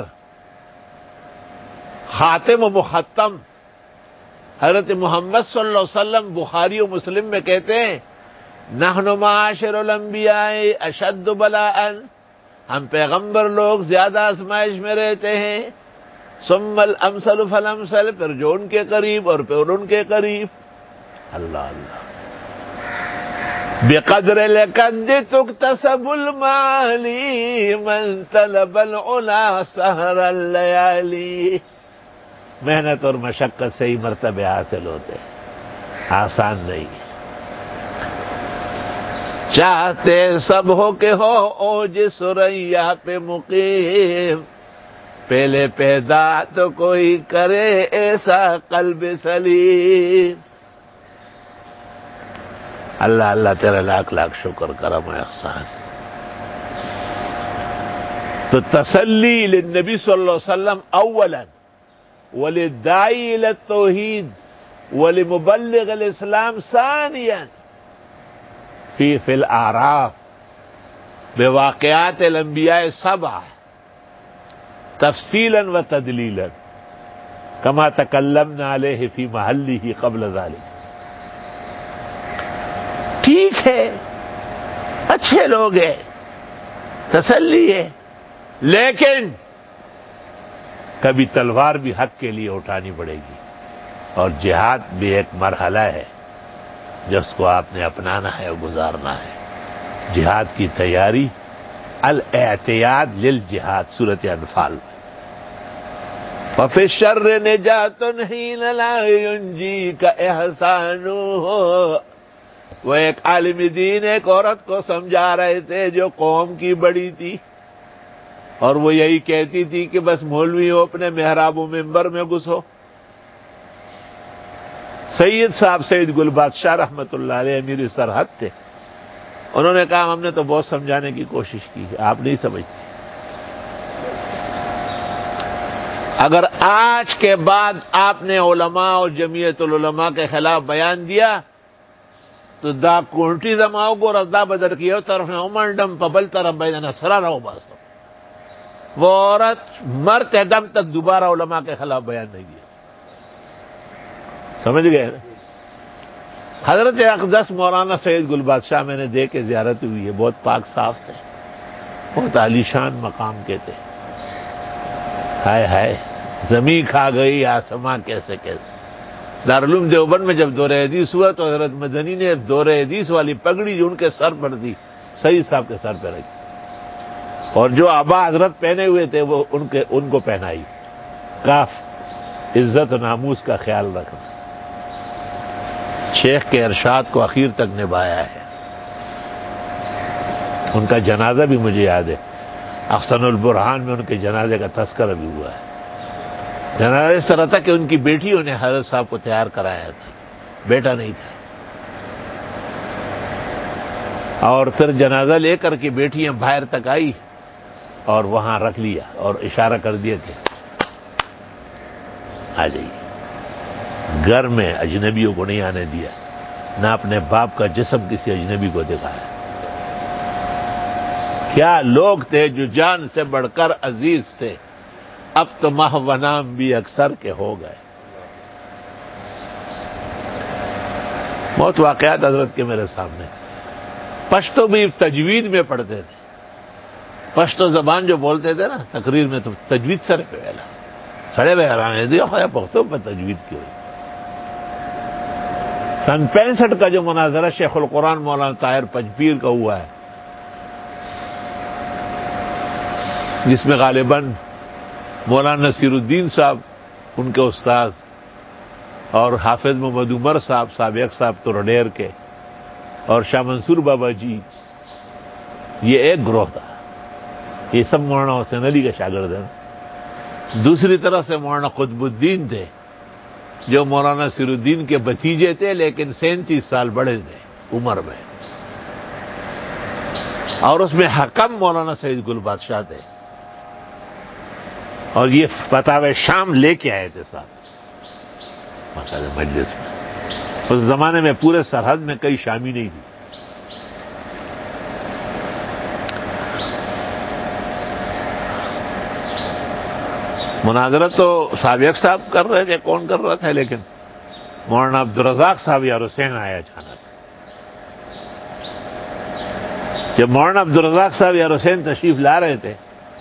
خاتم و مختم حضرت محمد صلی اللہ علیہ وسلم بخاری و مسلم میں کہتے ہیں، نحن معاشر الانبیاء اشد بلاء، ہم پیغمبر لوگ زیادہ آزمائش میں رہتے ہیں. ثم الامثل فالامثل، پھر جو ان کے قریب اور پھر ان کے قریب. اللہ اللہ. بقدر لقد تکتسب المعالی من طلب العلا سحر اللیالی. محنت اور مشقت سے ہی مرتبے حاصل ہوتے ہیں، آسان نہیں. چاہتے سب ہو کہ ہو اوج سریا پہ مقیم، پہلے پیدا تو کوئی کرے ایسا قلب سلیم. اللہ اللہ تیرا لاکھ لاکھ شکر، کرم و احسان. تو تسلی للنبی صلی اللہ علیہ وسلم اولا، وللداعی الى التوحید، ولمبلغ الاسلام ثانیا، فی الاعراف بواقعات الانبیاء 7 تفصیلا و تدلیلا کما تکلمنا علیہ فی محلہ قبل ذلک. ٹھیک ہے، اچھے لوگ ہیں، تسلی ہے، لیکن کبھی تلوار بھی حق کے لیے اٹھانی پڑے گی، اور جہاد بھی ایک مرحلہ ہے جس کو آپ نے اپنانا ہے اور گزارنا ہے. جہاد کی تیاری، الاعتیاد للجہاد، سورۃ انفال میں وَفِي الشَّرِّ نِجَاتٌ حِينَ لَا يُنْجِيكَ إِحْسَانُهُ۔ وہ ایک عالم دین ایک عورت کو سمجھا رہے تھے جو قوم کی بڑی تھی، اور وہ یہی کہتی تھی کہ بس مولوی ہو اپنے محراب و ممبر میں گھسو۔ سید صاحب سید گل بادشاہ رحمت اللہ علیہ امیر سرحد تھے، انہوں نے کہا ہم نے تو بہت سمجھانے کی کوشش کی، آپ نہیں سمجھتے۔ اگر آج کے بعد آپ نے علماء اور جمعیت العلماء کے خلاف بیان دیا تو دا کونٹی دماؤ کو ردا بدر کی طرف نے عمرڈم پبل طرف بیدن اسرا رہو باسو۔ وہ عورت مرتے دم تک دوبارہ علماء کے خلاف بیان نہیں دیا۔ سمجھ گئے؟ حضرت اقدس مولانا سید گل بادشاہ میں نے دیکھ کے زیارت ہوئی ہے، بہت پاک صاف تھے، بہت عالیشان مقام کے تھے۔ ہائے ہائے زمین کھا گئی آسماں کیسے کیسے۔ دارالعلوم دیوبند میں جب دورہ حدیث ہوا تو حضرت مدنی نے دورہ حدیث والی پگڑی جو ان کے سر پر تھی سید صاحب کے سر پہ رکھی، اور جو آبا حضرت پہنے ہوئے تھے وہ ان کو پہنائی۔ کاف عزت و ناموس کا خیال رکھنا، شیخ کے ارشاد کو اخیر تک نبھایا ہے۔ ان کا جنازہ بھی مجھے یاد ہے، احسن البرہان میں ان کے جنازے کا تذکرہ بھی ہوا ہے۔ جنازہ اس طرح تھا کہ ان کی بیٹیوں نے حضرت صاحب کو تیار کرایا تھا، بیٹا نہیں تھا، اور پھر جنازہ لے کر کے بیٹیاں باہر تک آئی اور وہاں رکھ لیا اور اشارہ کر دیا کہ آ جائیے۔ گھر میں اجنبیوں کو نہیں آنے دیا، نہ اپنے باپ کا جسم کسی اجنبی کو دکھایا۔ کیا لوگ تھے جو جان سے بڑھ کر عزیز تھے، اب تو محو نام بھی اکثر کے ہو گئے۔ بہت واقعات حضرت کے میرے سامنے۔ پشتو بھی تجوید میں پڑھتے تھے، پشتو زبان جو بولتے تھے نا تقریر میں، تو تجوید سر پہ ویلا سڑے ہوئے حیران دیا خواہ پختوں پہ تجوید کی ہوئی۔ سن 65 کا جو مناظرہ شیخ القرآن مولانا طاہر پجپیر کا ہوا ہے، جس میں غالباً مولانا نصیر الدین صاحب ان کے استاد اور حافظ محمد عمر صاحب سابق صاحب تو رڈیر کے اور شاہ منصور بابا جی، یہ ایک گروہ تھا، یہ سب مولانا حسین علی کے شاگرد ہیں۔ دوسری طرف سے مولانا قطب الدین تھے جو مولانا نصیر الدین کے بھتیجے تھے، لیکن 37 سال بڑے تھے عمر میں، اور اس میں حکم مولانا سید گل بادشاہ تھے، اور یہ فتاوی شام لے کے آئے تھے صاحب مجلس میں۔ اس زمانے میں پورے سرحد میں کئی شامی نہیں تھی۔ مناظرہ تو سابق صاحب کر رہے تھے، کون کر رہا تھا، لیکن مولانا عبدالرزاق صاحب یا حسین آیا اچانک۔ جب مولانا عبدالرزاق صاحب یا حسین تشریف لا رہے تھے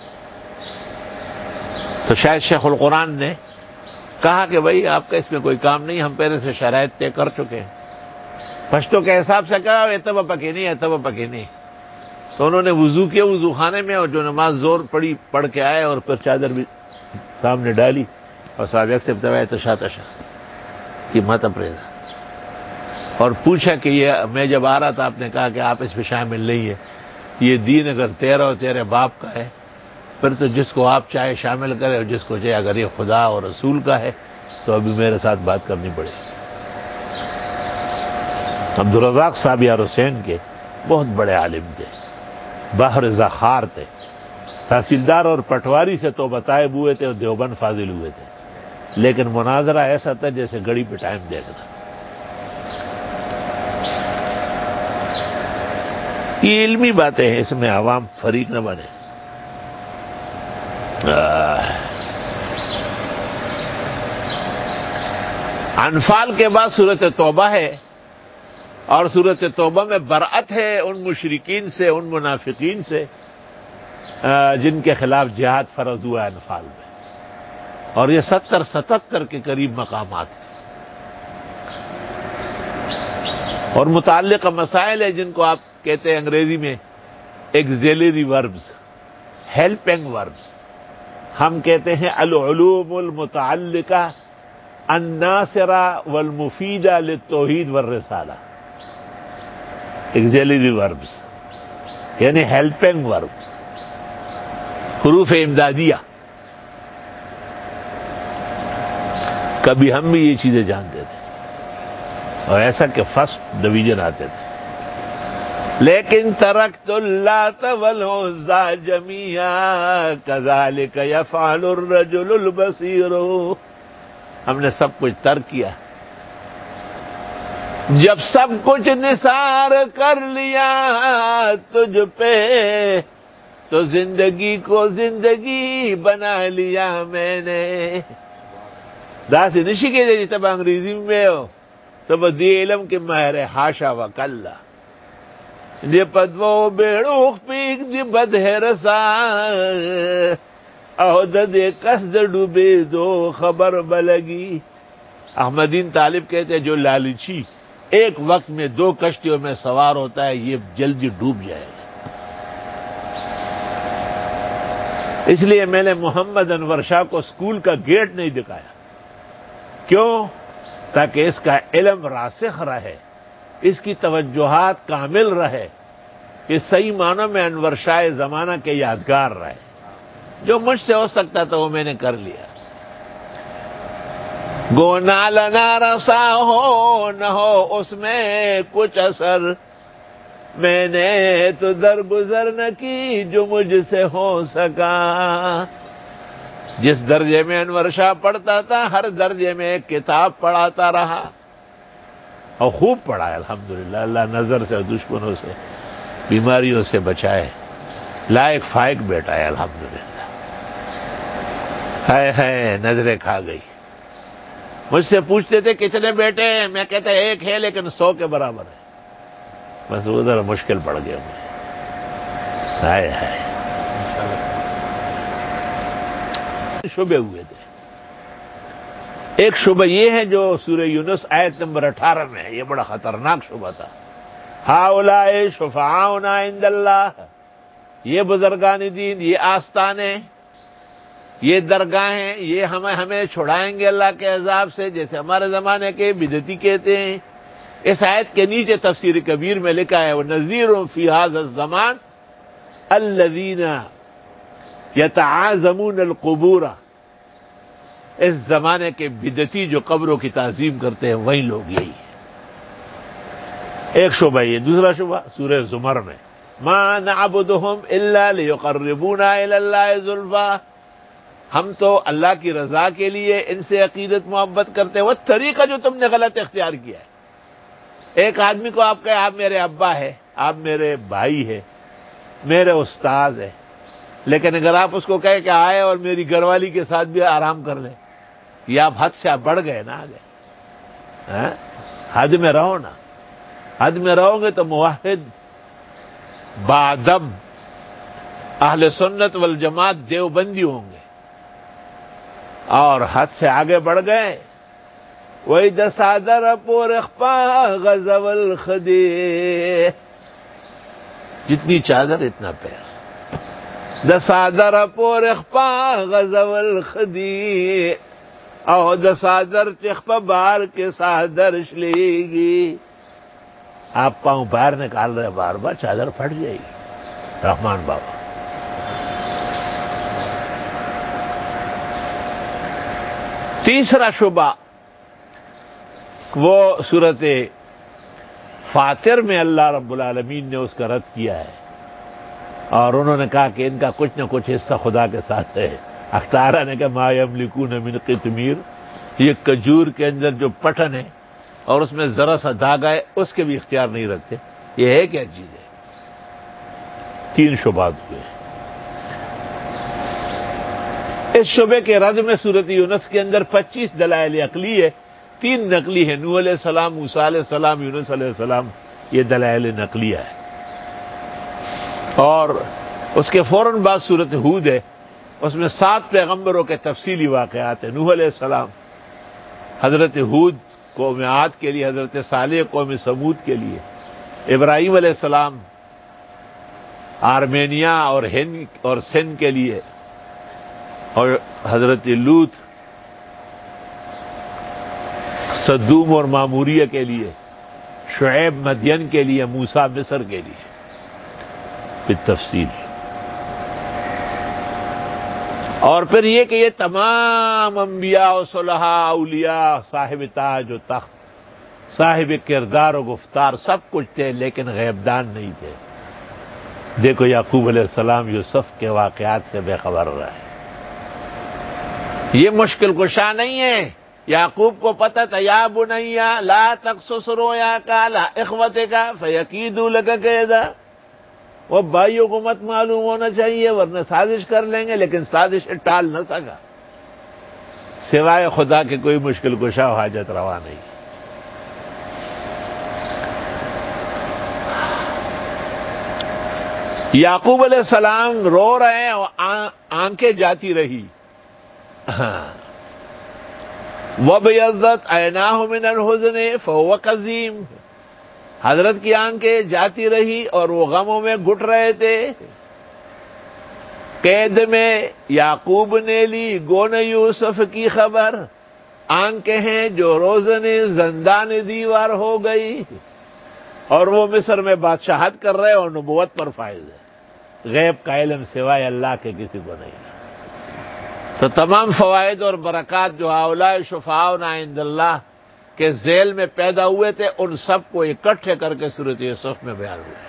تو شاید شیخ القرآن نے کہا کہ بھائی آپ کا اس میں کوئی کام نہیں، ہم پہلے سے شرائط طے کر چکے ہیں۔ پشتو کے حساب سے کہا ایتبا پکی نہیں، ایتبا پکی نہیں۔ تو انہوں نے وضو کیا وضو خانے میں، اور جو نماز زور پڑھ کے آئے اور پھر چادر بھی سامنے ڈالی اور سابق سے بتایا تشا کہ مت اپریزا، اور پوچھا کہ یہ میں جب آ رہا تھا آپ نے کہا کہ آپ اس میں شامل نہیں ہے، یہ دین اگر تیرا اور تیرے باپ کا ہے پھر تو جس کو آپ چاہے شامل کرے، اور جس کو چاہے، اگر یہ خدا اور رسول کا ہے تو ابھی میرے ساتھ بات کرنی پڑے۔ عبدالرزاق صاحب یا حسین کے بہت بڑے عالم تھے، بحر ذخار تھے، تحصیلدار اور پٹواری سے تو طائب ہوئے تھے اور دیوبند فاضل ہوئے تھے، لیکن مناظرہ ایسا تھا جیسے گھڑی پہ ٹائم دیکھنا۔ یہ علمی باتیں ہیں، اس میں عوام فریق نہ بنے۔ انفال کے بعد سورۃ توبہ ہے، اور سورۃ توبہ میں برأت ہے ان مشرکین سے، ان منافقین سے جن کے خلاف جہاد فرض ہوا انفال میں، اور یہ 77 کے قریب مقامات ہیں۔ اور متعلقہ مسائل ہیں جن کو آپ کہتے ہیں انگریزی میں ایگزیلری وربز، ہیلپنگ وربز. ہم کہتے ہیں العلوم المتعلقہ الناصرہ والمفیدہ للتوحید والرسالہ. ایگزیلری وربز یعنی ہیلپنگ وربز، حروف امدادیہ. کبھی ہم بھی یہ چیزیں جانتے تھے اور ایسا کہ فرسٹ ڈویژن آتے تھے. لیکن ترکت اللات والعزی جمیعا کذالک یفعل الرجل البصیر. ہم نے سب کچھ ترک کیا. جب سب کچھ نثار کر لیا تجھ پہ تو زندگی کو زندگی بنا لیا میں نے. داسی نشی کے دے تب انگریزی میں ہو تب دی علم کے ماہر حاشا و کلا دی پدو بیڑوخ پیک دی بدہر سا احدد قصد ڈوبے دو خبر بلگی. احمدین طالب کہتے ہیں جو لالچی ایک وقت میں 2 کشتیوں میں سوار ہوتا ہے یہ جلدی ڈوب جائے گا. اس لیے میں نے محمد انور شاہ کو اسکول کا گیٹ نہیں دکھایا. کیوں؟ تاکہ اس کا علم راسخ رہے، اس کی توجہات کامل رہے، کہ صحیح معنوں میں انور شاہ زمانہ کے یادگار رہے. جو مجھ سے ہو سکتا تھا وہ میں نے کر لیا. گو نالنا رسا ہو نہ ہو اس میں کچھ اثر، میں نے تو درگزر نہ کی جو مجھ سے ہو سکا. جس درجے میں انور شاہ پڑھتا تھا ہر درجے میں ایک کتاب پڑھاتا رہا اور خوب پڑھا الحمدللہ. اللہ نظر سے، دشمنوں سے، بیماریوں سے بچائے. لائق فائق بیٹا ہے الحمدللہ. ہے نظریں کھا گئی. مجھ سے پوچھتے تھے کتنے بیٹے ہیں، میں کہتا 1 ہے لیکن 100 کے برابر ہے. بس ادھر مشکل پڑ گیا مجھے. ہے شبے ہوئے تھے. ایک شبہ یہ ہے جو سورہ یونس آیت نمبر 18 میں ہے، یہ بڑا خطرناک شبہ تھا. ہؤلاء شفعاؤنا عند اللہ، یہ بزرگان دین، یہ آستانے، یہ درگاہیں، یہ ہمیں چھڑائیں گے اللہ کے عذاب سے، جیسے ہمارے زمانے کے بدعتی کہتے ہیں. اس آیت کے نیچے تفسیر کبیر میں لکھا ہے وَنَذِيرٌ فِي هَذَا الزَّمَانِ الَّذِينَ يَتَعَاظَمُونَ الْقُبُورَ. اس زمانے کے بدعتی جو قبروں کی تعظیم کرتے ہیں وہی لوگ یہی ہیں. ایک شعبہ یہ. دوسرا شعبہ سورہ زمر میں مَا نَعْبُدُهُمْ إِلَّا لِيُقَرِّبُونَا إِلَى اللَّهِ زُلْفَىٰ، ہم تو اللہ کی رضا کے لیے ان سے عقیدت محبت کرتے ہیں. وہ طریقہ جو تم نے غلط اختیار کیا ہے. ایک آدمی کو آپ کہیں آپ میرے ابا ہے، آپ میرے بھائی ہے، میرے استاذ ہے، لیکن اگر آپ اس کو کہیں کہ آئے اور میری گھر والی کے ساتھ بھی آرام کر لیں، یہ آپ حد سے آپ بڑھ گئے نا. آگے حد میں رہو نا. حد میں رہو گے تو موحد بادب اہل سنت والجماعت دیوبندی ہوں گے. اور حد سے آگے بڑھ گئے وَإِذَا صَادَرَ پورخپا غزو الخدی، جتنی چادر اتنا پیر. دسادر پورخپا غزو الخدی او دسادر چخپا بار کے سادر شلیگی. آپ پاؤں باہر نکال رہے بار بار چادر پھٹ جائے گی. رحمان بابا. تیسرا شبہ وہ صورت فاطر میں اللہ رب العالمین نے اس کا رد کیا ہے اور انہوں نے کہا کہ ان کا کچھ نہ کچھ حصہ خدا کے ساتھ ہے. اختارہ نے کہا ما یملکون من قطمیر، یہ کجور کے اندر جو پٹن ہے اور اس میں ذرا سا دھاگا ہے اس کے بھی اختیار نہیں رکھتے. یہ ہے کیا چیز ہے؟ 3 شبہات ہوئے. اس شبے کے رد میں سورۃ یونس کے اندر 25 دلائل عقلی ہے، 3 نقلی ہے. نوح علیہ السلام، موسیٰ علیہ السلام، یونس علیہ السلام، یہ دلائل نقلیہ ہے. اور اس کے فوراً بعد سورۃ ہود ہے، اس میں 7 پیغمبروں کے تفصیلی واقعات ہیں. نوح علیہ السلام، حضرت ہود قوم عاد کے لیے، حضرت صالح قوم سمود کے لیے، ابراہیم علیہ السلام آرمینیا اور ہند اور سندھ کے لیے، اور حضرت لوط صدوم اور معموریہ کے لیے، شعیب مدین کے لیے، موسیٰ مصر کے لیے بالتفصیل۔ اور پھر یہ کہ یہ تمام انبیاء و صلحاء، اولیاء، صاحب تاج و تخت، صاحب کردار و گفتار سب کچھ تھے، لیکن غیب دان نہیں تھے۔ دیکھو یعقوب علیہ السلام یوسف کے واقعات سے بے خبر رہے۔ یہ مشکل کشا نہیں ہے، یعقوب کو پتہ تھا، یا بنیا لا تقصص رؤیاک علی اخوتک فیکیدوا لک کیدا، وہ بھائیوں کو مت معلوم ہونا چاہیے ورنہ سازش کر لیں گے، لیکن سازش ٹال نہ سکا، سوائے خدا کے کوئی مشکل کشا و حاجت روا نہیں۔ یعقوب علیہ السلام رو رہے ہیں اور آنکھیں جاتی رہی، وَبَيَضَّتْ عَيْنَاهُ مِنَ الْحُزْنِ فَهُوَ كَظِيمٌ، حضرت کی آنکھیں جاتی رہی اور وہ غموں میں گھٹ رہے تھے۔ قید میں یعقوب نے لی گون یوسف کی خبر، آنکھیں ہیں جو روزن زندان دیوار ہو گئی، اور وہ مصر میں بادشاہت کر رہے اور نبوت پر فائز ہے۔ غیب کا علم سوائے اللہ کے کسی کو نہیں ہے۔ تو تمام فوائد اور برکات جو ہؤلاء شفعاؤنا عند اللہ کے ذیل میں پیدا ہوئے تھے، ان سب کو اکٹھے کر کے سورۃ یوسف میں بیان ہوئے۔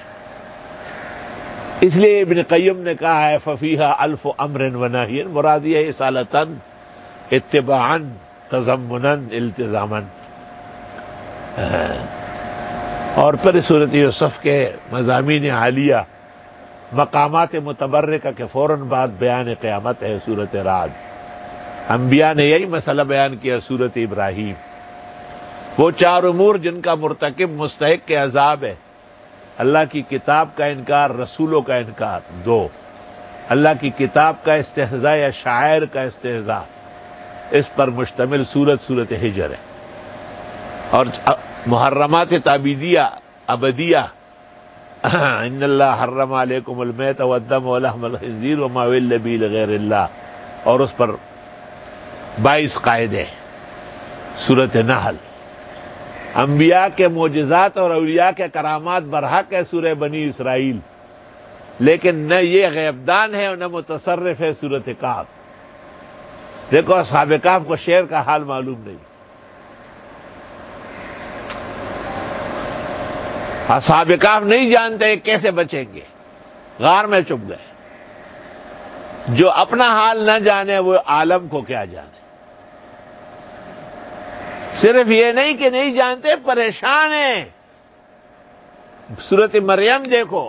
اس لیے ابن قیم نے کہا ہے ففیہا الف امر و نہی، مراد یہ اصالتاً، اتباعاً، تضمناً، التزاماً۔ اور پھر سورۃ یوسف کے مضامین عالیہ، مقامات متبرکہ کے فوراً بعد بیان قیامت ہے سورۃ رعد۔ انبیاء نے یہی مسئلہ بیان کیا سورۃ ابراہیم، وہ چار امور جن کا مرتکب مستحق کے عذاب ہے: اللہ کی کتاب کا انکار، رسولوں کا انکار، دو اللہ کی کتاب کا استہزاء یا شاعر کا استہزاء، اس پر مشتمل سورۃ ہجر ہے، اور محرمات تعبیدیہ ابدیہ، ان اللہ حرم علیکم المیت والدم ولحم الخنزیر وما اہل به لغیر اللہ، اور اس پر 22 قاعدے، سورۃ نحل۔ انبیاء کے معجزات اور اولیاء کے کرامات برحق ہے سورہ بنی اسرائیل، لیکن نہ یہ غیبدان ہے اور نہ متصرف ہے سورۃ کہف۔ دیکھو اصحاب کہف کو شیر کا حال معلوم نہیں، اصحاب کہف نہیں جانتے کیسے بچیں گے، غار میں چھپ گئے۔ جو اپنا حال نہ جانے وہ عالم کو کیا جانے۔ صرف یہ نہیں کہ نہیں جانتے، پریشان ہیں۔ سورۃ مریم دیکھو،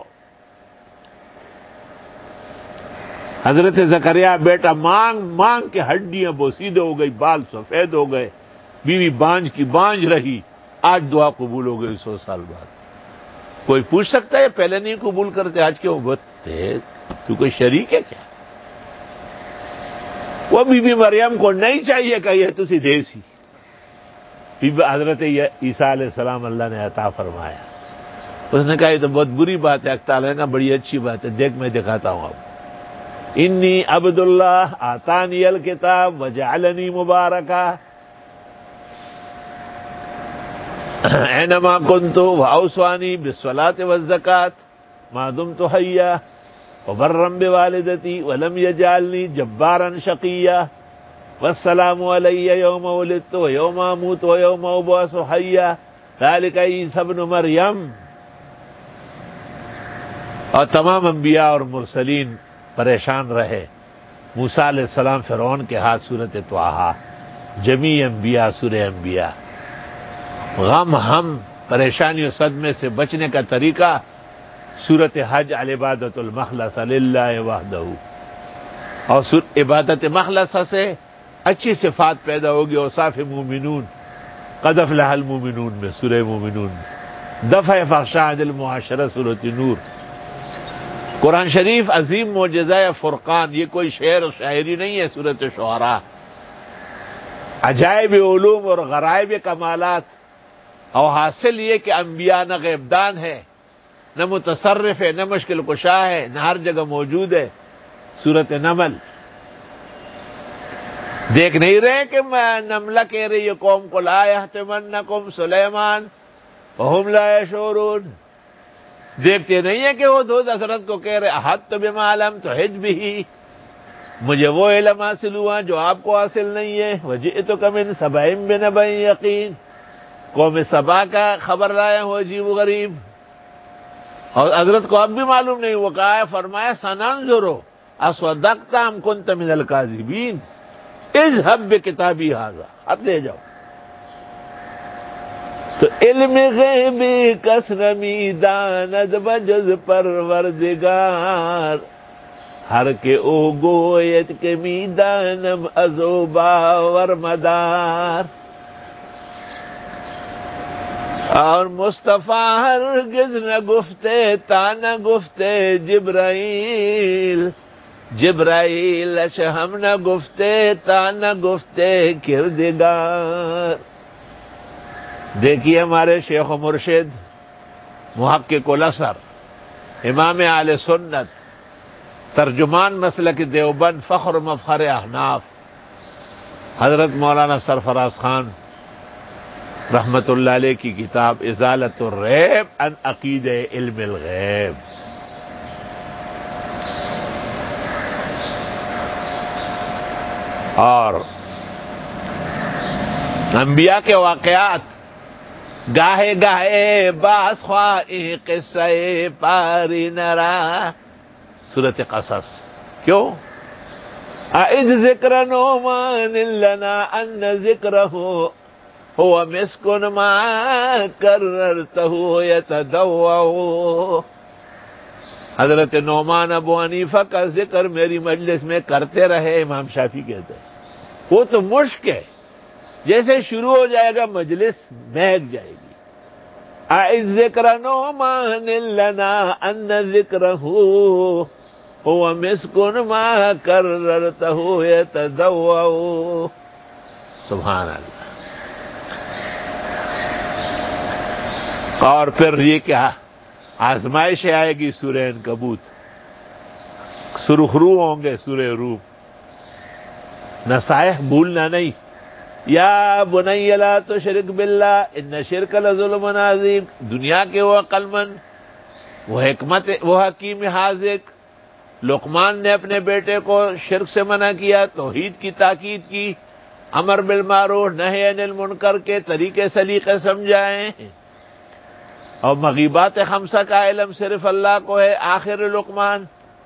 حضرت زکریا بیٹا مانگ مانگ کے ہڈیاں بوسیدہ ہو گئی، بال سفید ہو گئے، بیوی بانجھ کی بانجھ رہی، آج دعا قبول ہو گئی 100 سال بعد۔ کوئی پوچھ سکتا ہے پہلے نہیں قبول کرتے آج کیوں ہوتے؟ تو کوئی شریک ہے کیا؟ وہ بی بی مریم کو نہیں چاہیے کہ یہ تسی دیسی، حضرت عیسیٰ علیہ السلام اللہ نے عطا فرمایا۔ اس نے کہا یہ تو بہت بری بات ہے، اکتا نے کہا بڑی اچھی بات ہے، دیکھ میں دکھاتا ہوں اب۔ انی عبد اللہ آتانی الکتاب وجعلنی مبارکا اینما کنت واوصانی بالصلاة والزکاة ما دمت حیا وبرا بوالدتی ولم یجعلنی جبارا شقیا والسلام علی یوم ولدت ویوم اموت ویوم ابعث حیا ذلک عیسی ابن مریم۔ اور تمام انبیاء اور مرسلین پریشان رہے۔ موسیٰ علیہ السلام فرعون کے ہاتھ سورۃ طٰہٰ، جمیع انبیاء سورہ انبیاء۔ غم ہم پریشانیوں صدمے سے بچنے کا طریقہ سورۃ حج العبادۃ المخلصہ للہ وحدہ، اور عبادت مخلصہ سے اچھی صفات پیدا ہوگی، اوصاف مومنون، قد افلح المومنون میں سورہ مومنون میں، دفع فحشاء عن المعاشرہ سورۃ نور۔ قرآن شریف عظیم معجزہ فرقان، یہ کوئی شعر و شاعری نہیں ہے سورۃ شعراء۔ عجائب علوم اور غرائب کمالات، اور حاصل یہ کہ انبیاء نہ غیبدان ہے، نہ متصرف ہے، نہ مشکل کشا ہے، نہ ہر جگہ موجود ہے۔ سورۃ نمل دیکھ نہیں رہے کہ نملہ کہہ رہی ہے قوم کو لا یحتمنکم سلیمان وہم لا یشعرون۔ دیکھتے نہیں ہیں کہ وہ دو حضرت کو کہہ رہے احط بما لم تحط به، مجھے وہ علم حاصل ہوا جو آپ کو حاصل نہیں ہے۔ وجئتک من سبأ بنبأ یقین، قوم سبا کا خبر لایا ہوں عجیب و غریب، اور حضرت کو اب بھی معلوم نہیں۔ وہ کہا ہے، فرمایا سننظر اصدقت ام کنت من الکاذبین اذهب بکتابی ھذا، اب لے جاؤ۔ تو علم غیبی کس نمی داند بجز پروردگار، ہر کے او گویت کے می دانم ازو باور مدار۔ اور مصطفیٰ ہرگز نہ گفتے تا نہ گفتے جبرائیل، جبرائیل ہم نہ گفتے تا نہ گفتے کردگار۔ دیکھیے ہمارے شیخ و مرشد محقق الاثر امام اہل سنت ترجمان مسلک دیوبند فخر و مفخر احناف حضرت مولانا سرفراز خان رحمت اللہ علیہ کی کتاب ازالۃ الریب عن عقید علم الغیب۔ اور انبیاء کے واقعات گاہے گاہے باز خواہ قصہ پاری نرا، سورۃ قصص۔ کیوں؟ اذ ذکر نعمان لنا ان ذکرہ هو مسکن ما کررتہ یتدوع، حضرت نعمان ابو حنیفہ کا ذکر میری مجلس میں کرتے رہے، امام شافعی کہتے ہیں وہ تو مشک ہے، جیسے شروع ہو جائے گا مجلس مہک جائے گی۔ اذ ذکر نعمان لنا ان ذکرہ هو مسکن ما کررتہ یتدوع، سبحان اللہ۔ اور پھر یہ کیا آزمائش آئے گی، سورہ عنکبوت، سرخ رو ہوں گے، سورہ روم، نصائح بھولنا نہیں۔ یا بنی لا تشرک باللہ ان شرک لظلم عظیم، دنیا کے وہ عقل مند، وہ حکمت، وہ حکیم حاذق، لقمان نے اپنے بیٹے کو شرک سے منع کیا، توحید کی تاکید کی، امر بالمعروف نہی عن المنکر کے طریقے سلیقے سمجھائیں، اور مغیبات خمسہ کا علم صرف اللہ کو ہے، آخر لقمان،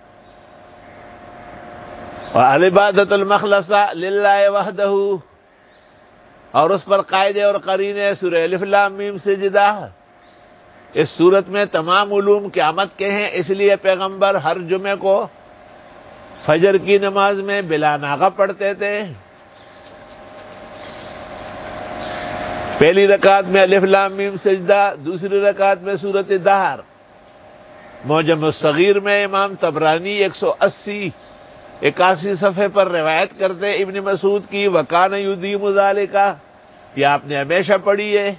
اور العبادۃ المخلصہ للہ وحدہ، اور اس پر قاعدے اور قرینے سورہ الف لام میم سجدہ۔ اس صورت میں تمام علوم قیامت کے ہیں، اس لیے پیغمبر ہر جمعے کو فجر کی نماز میں بلا ناغہ پڑھتے تھے۔ پہلی رکعت میں الف لام میم سجدہ، دوسری رکعت میں سورۃ دہر۔ معجم الصغیر میں امام طبرانی 81 صفحے پر روایت کرتے ابن مسعود کی، وکان یدیم ذالک، یہ آپ نے ہمیشہ پڑھی ہے۔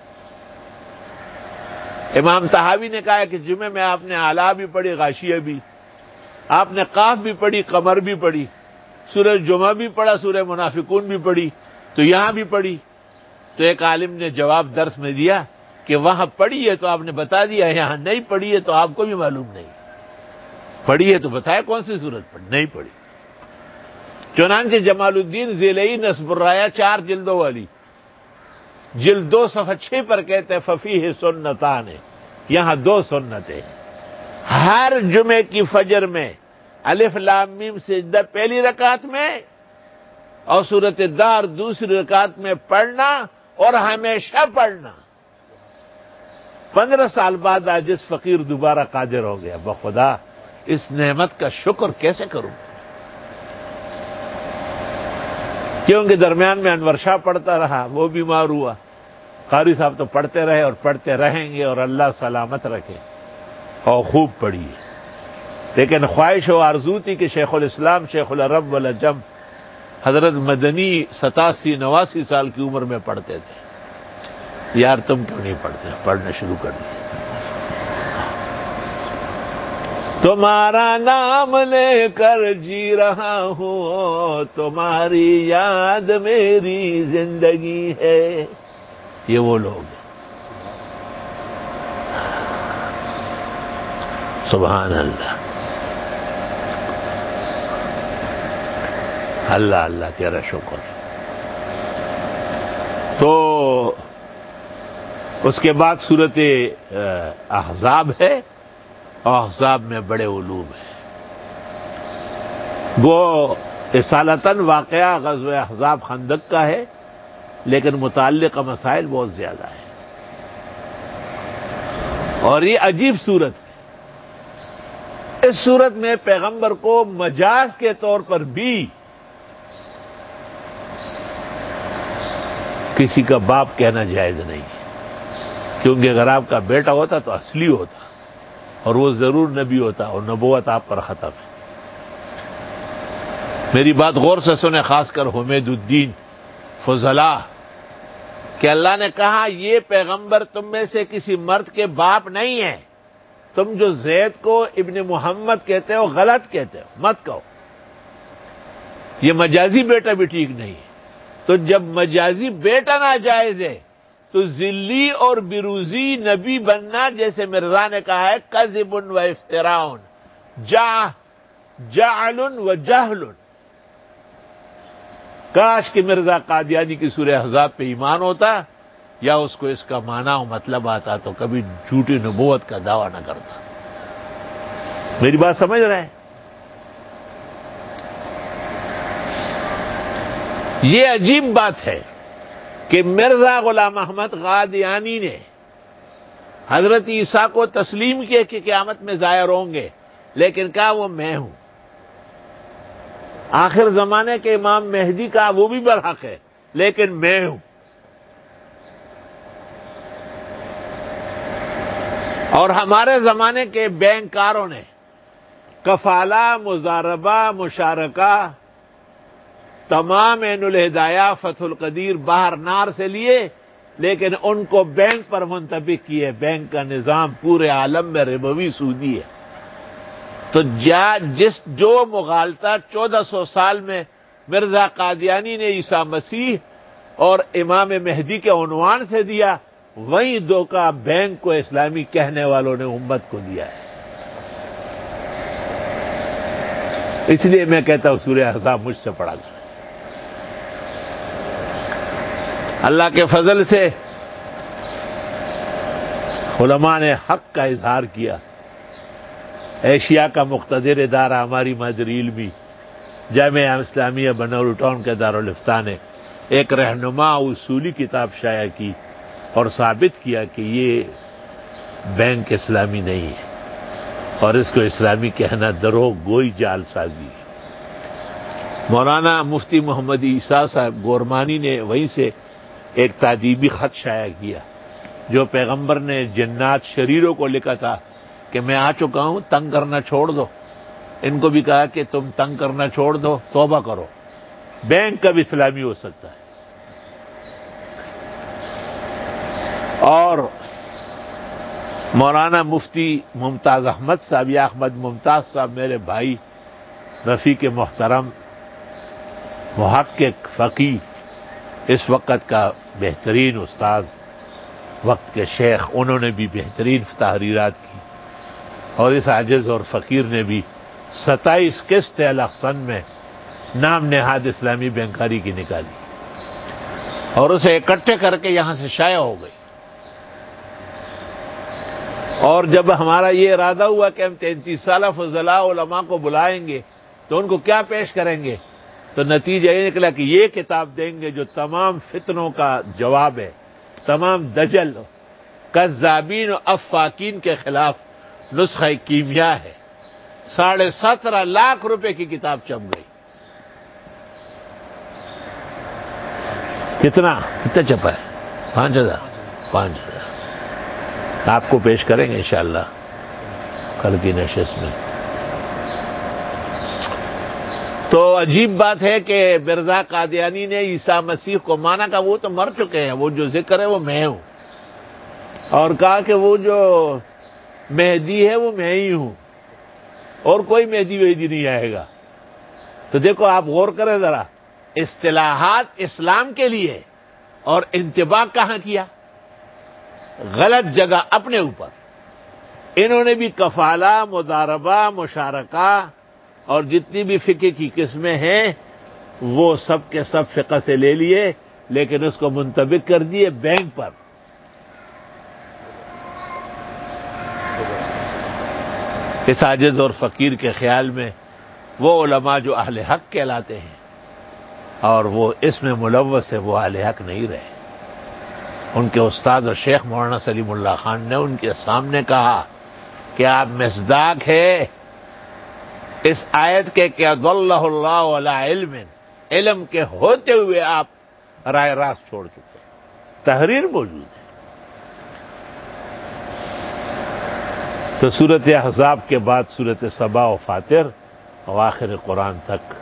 امام طحاوی نے کہا کہ جمعے میں آپ نے اعلیٰ بھی پڑھی، غاشیہ بھی، آپ نے قاف بھی پڑھی، قمر بھی پڑھی، سورہ جمعہ بھی پڑھا، سورہ منافقون بھی پڑھی، تو یہاں بھی پڑھی۔ تو ایک عالم نے جواب درس میں دیا کہ وہاں پڑھی ہے تو آپ نے بتا دیا، یہاں نہیں پڑھی ہے تو آپ کو بھی معلوم نہیں، پڑھی ہے تو بتایا کون سی صورت پڑھی، نہیں پڑھی۔ چنانچہ جمال الدین ذیلئی نصب الرایا 4 جلدوں والی، جلد 2 صفحہ 6 پر کہتے ہیں ففیہ سنتان، یہاں 2 سنتیں، ہر جمعے کی فجر میں الف لام میم سجدہ پہلی رکعت میں، اور سورۃ الدہر دوسری رکعت میں پڑھنا، اور ہمیشہ پڑھنا۔ 15 سال بعد آج اس فقیر دوبارہ قادر ہو گیا، بخدا اس نعمت کا شکر کیسے کروں؟ کیونکہ درمیان میں انور شاہ پڑھتا رہا، وہ بیمار ہوا، قاری صاحب تو پڑھتے رہے اور پڑھتے رہیں گے، اور اللہ سلامت رکھے، اور خوب پڑھیے۔ لیکن خواہش و آرزو تھی کہ شیخ الاسلام شیخ العرب والعجم حضرت مدنی 87-89 سال کی عمر میں پڑھتے تھے. یار تم کیوں نہیں پڑھتے؟ پڑھنا شروع کر دیا. تمہارا نام لے کر جی رہا ہوں، تمہاری یاد میری زندگی ہے. یہ وہ لوگ ہیں. سبحان اللہ. اللہ اللہ تیرا شکر. تو اس کے بعد صورت احزاب ہے، اور احزاب میں بڑے علوم ہیں. وہ اصالتاً واقعہ غزوہ احزاب خندق کا ہے، لیکن متعلقہ مسائل بہت زیادہ ہیں. اور یہ عجیب صورت ہے. اس صورت میں پیغمبر کو مجاز کے طور پر بھی کسی کا باپ کہنا جائز نہیں ہے، کیونکہ اگر آپ کا بیٹا ہوتا تو اصلی ہوتا، اور وہ ضرور نبی ہوتا، اور نبوت آپ پر ختم ہے. میری بات غور سے سنیں، خاص کر حمید الدین فضلاء، کہ اللہ نے کہا یہ پیغمبر تم میں سے کسی مرد کے باپ نہیں ہے. تم جو زید کو ابن محمد کہتے ہو غلط کہتے ہو، مت کہو. یہ مجازی بیٹا بھی ٹھیک نہیں ہے. تو جب مجازی بیٹا ناجائز ہے تو ذلی اور بروزی نبی بننا، جیسے مرزا نے کہا ہے، کذب و افتراء، جعل و جہل. کاش کہ مرزا قادیانی کی سورہ احزاب پہ ایمان ہوتا، یا اس کو اس کا معنی و مطلب آتا، تو کبھی جھوٹی نبوت کا دعویٰ نہ کرتا. میری بات سمجھ رہے ہیں؟ یہ عجیب بات ہے کہ مرزا غلام احمد قادیانی نے حضرت عیسیٰ کو تسلیم کیا کہ قیامت میں ظاہر ہوں گے، لیکن کہا وہ میں ہوں. آخر زمانے کے امام مہدی کا وہ بھی برحق ہے، لیکن میں ہوں. اور ہمارے زمانے کے بینکاروں نے کفالہ، مضاربہ، مشارکہ، تمام عین الہدایہ، فتح القدیر، بحر نار سے لیے، لیکن ان کو بینک پر منطبق کیے. بینک کا نظام پورے عالم میں ربوی سودی ہے. تو جو مغالطہ 1400 سال میں مرزا قادیانی نے عیسیٰ مسیح اور امام مہدی کے عنوان سے دیا، وہی دھوکہ بینک کو اسلامی کہنے والوں نے امت کو دیا ہے. اس لیے میں کہتا ہوں سورہ احزاب مجھ سے پڑھا کریں. اللہ کے فضل سے علماء نے حق کا اظہار کیا. ایشیا کا مقتدر ادارہ ہماری مادر علمی جامعہ اسلامیہ بنور ٹاؤن کے دارالفتاء نے ایک رہنما اصولی کتاب شائع کی اور ثابت کیا کہ یہ بینک اسلامی نہیں ہے، اور اس کو اسلامی کہنا دروغ گوئی، جعل سازی ہے. مولانا مفتی محمد عیسیٰ صاحب گورمانی نے وہیں سے ایک تادیبی خط شائع کیا، جو پیغمبر نے جنات شریروں کو لکھا تھا کہ میں آ چکا ہوں، تنگ کرنا چھوڑ دو. ان کو بھی کہا کہ تم تنگ کرنا چھوڑ دو، توبہ کرو. بینک کب اسلامی ہو سکتا ہے؟ اور مولانا مفتی ممتاز احمد صاحب، یا احمد ممتاز صاحب، میرے بھائی، رفیق محترم، محقق، فقیہ، اس وقت کا بہترین استاذ، وقت کے شیخ، انہوں نے بھی بہترین تحریرات کی، اور اس عاجز اور فقیر نے بھی 27 قسط الاحسن میں نام نہاد اسلامی بینکاری کی نکالی، اور اسے اکٹھے کر کے یہاں سے شائع ہو گئی. اور جب ہمارا یہ ارادہ ہوا کہ ہم 33 سالہ فضلاء علماء کو بلائیں گے تو ان کو کیا پیش کریں گے، تو نتیجہ یہ نکلا کہ یہ کتاب دیں گے جو تمام فتنوں کا جواب ہے، تمام دجل، کذابین و افاکین کے خلاف نسخہ کیمیا ہے. 17.5 لاکھ روپے کی کتاب چھپ گئی. کتنا چھپا ہے؟ 5,000 آپ کو پیش کریں گے انشاءاللہ کل کی نشست میں. تو عجیب بات ہے کہ مرزا قادیانی نے عیسیٰ مسیح کو مانا کہ وہ تو مر چکے ہیں، وہ جو ذکر ہے وہ میں ہوں، اور کہا کہ وہ جو مہدی ہے وہ میں ہی ہوں، اور کوئی مہدی وہدی نہیں آئے گا۔ تو دیکھو آپ غور کریں ذرا، اصطلاحات اسلام کے لیے اور انتباہ کہاں کیا؟ غلط جگہ اپنے اوپر۔ انہوں نے بھی کفالہ، مضاربہ، مشارکہ اور جتنی بھی فقہ کی قسمیں ہیں وہ سب کے سب فقہ سے لے لیے، لیکن اس کو منطبق کر دیے بینک پر۔ اس عاجز اور فقیر کے خیال میں وہ علماء جو اہل حق کہلاتے ہیں اور وہ اس میں ملوث ہے، وہ اہل حق نہیں رہے۔ ان کے استاد اور شیخ مولانا سلیم اللہ خان نے ان کے سامنے کہا کہ آپ مصداق ہے اس آیت کے کہ اضلہ اللہ علی علم، علم کے ہوتے ہوئے آپ راہ راست چھوڑ چکے ہیں، تحریر موجود ہے۔ تو سورت احزاب کے بعد سورت سبا و فاطر اور آخر قرآن تک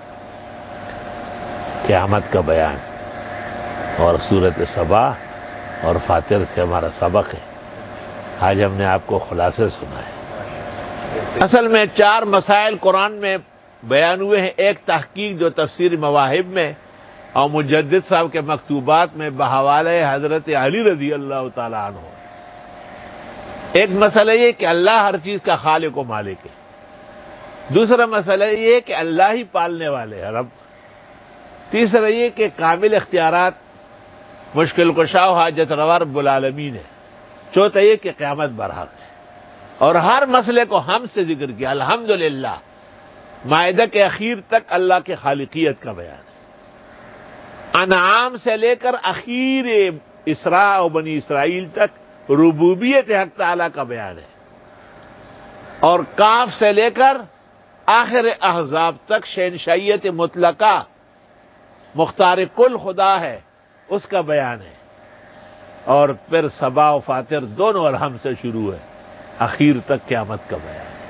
قیامت کا بیان، اور سورت سبا اور فاطر سے ہمارا سبق ہے۔ آج ہم نے آپ کو خلاصے سنا ہے۔ اصل میں 4 مسائل قرآن میں بیان ہوئے ہیں، ایک تحقیق جو تفسیر مواہب میں اور مجدد صاحب کے مکتوبات میں بحوالہ حضرت علی رضی اللہ تعالیٰ عنہ۔ ایک مسئلہ یہ کہ اللہ ہر چیز کا خالق و مالک ہے، دوسرا مسئلہ یہ کہ اللہ ہی پالنے والے ہیں رب، تیسرا یہ کہ کامل اختیارات مشکل کشا و حاجت روا رب العالمین ہے، چوتھا یہ کہ قیامت برحق ہے۔ اور ہر مسئلے کو ہم سے ذکر کیا، الحمدللہ مائدہ کے اخیر تک اللہ کے خالقیت کا بیان ہے، انعام سے لے کر اخیر اسراء و بنی اسرائیل تک ربوبیت حق تعالی کا بیان ہے، اور کاف سے لے کر آخر احزاب تک شہنشائیت مطلقہ مختار کل خدا ہے اس کا بیان ہے، اور پھر سبا و فاطر دونوں اور ہم سے شروع ہے، اخیر تک قیامت کا بیان ہے۔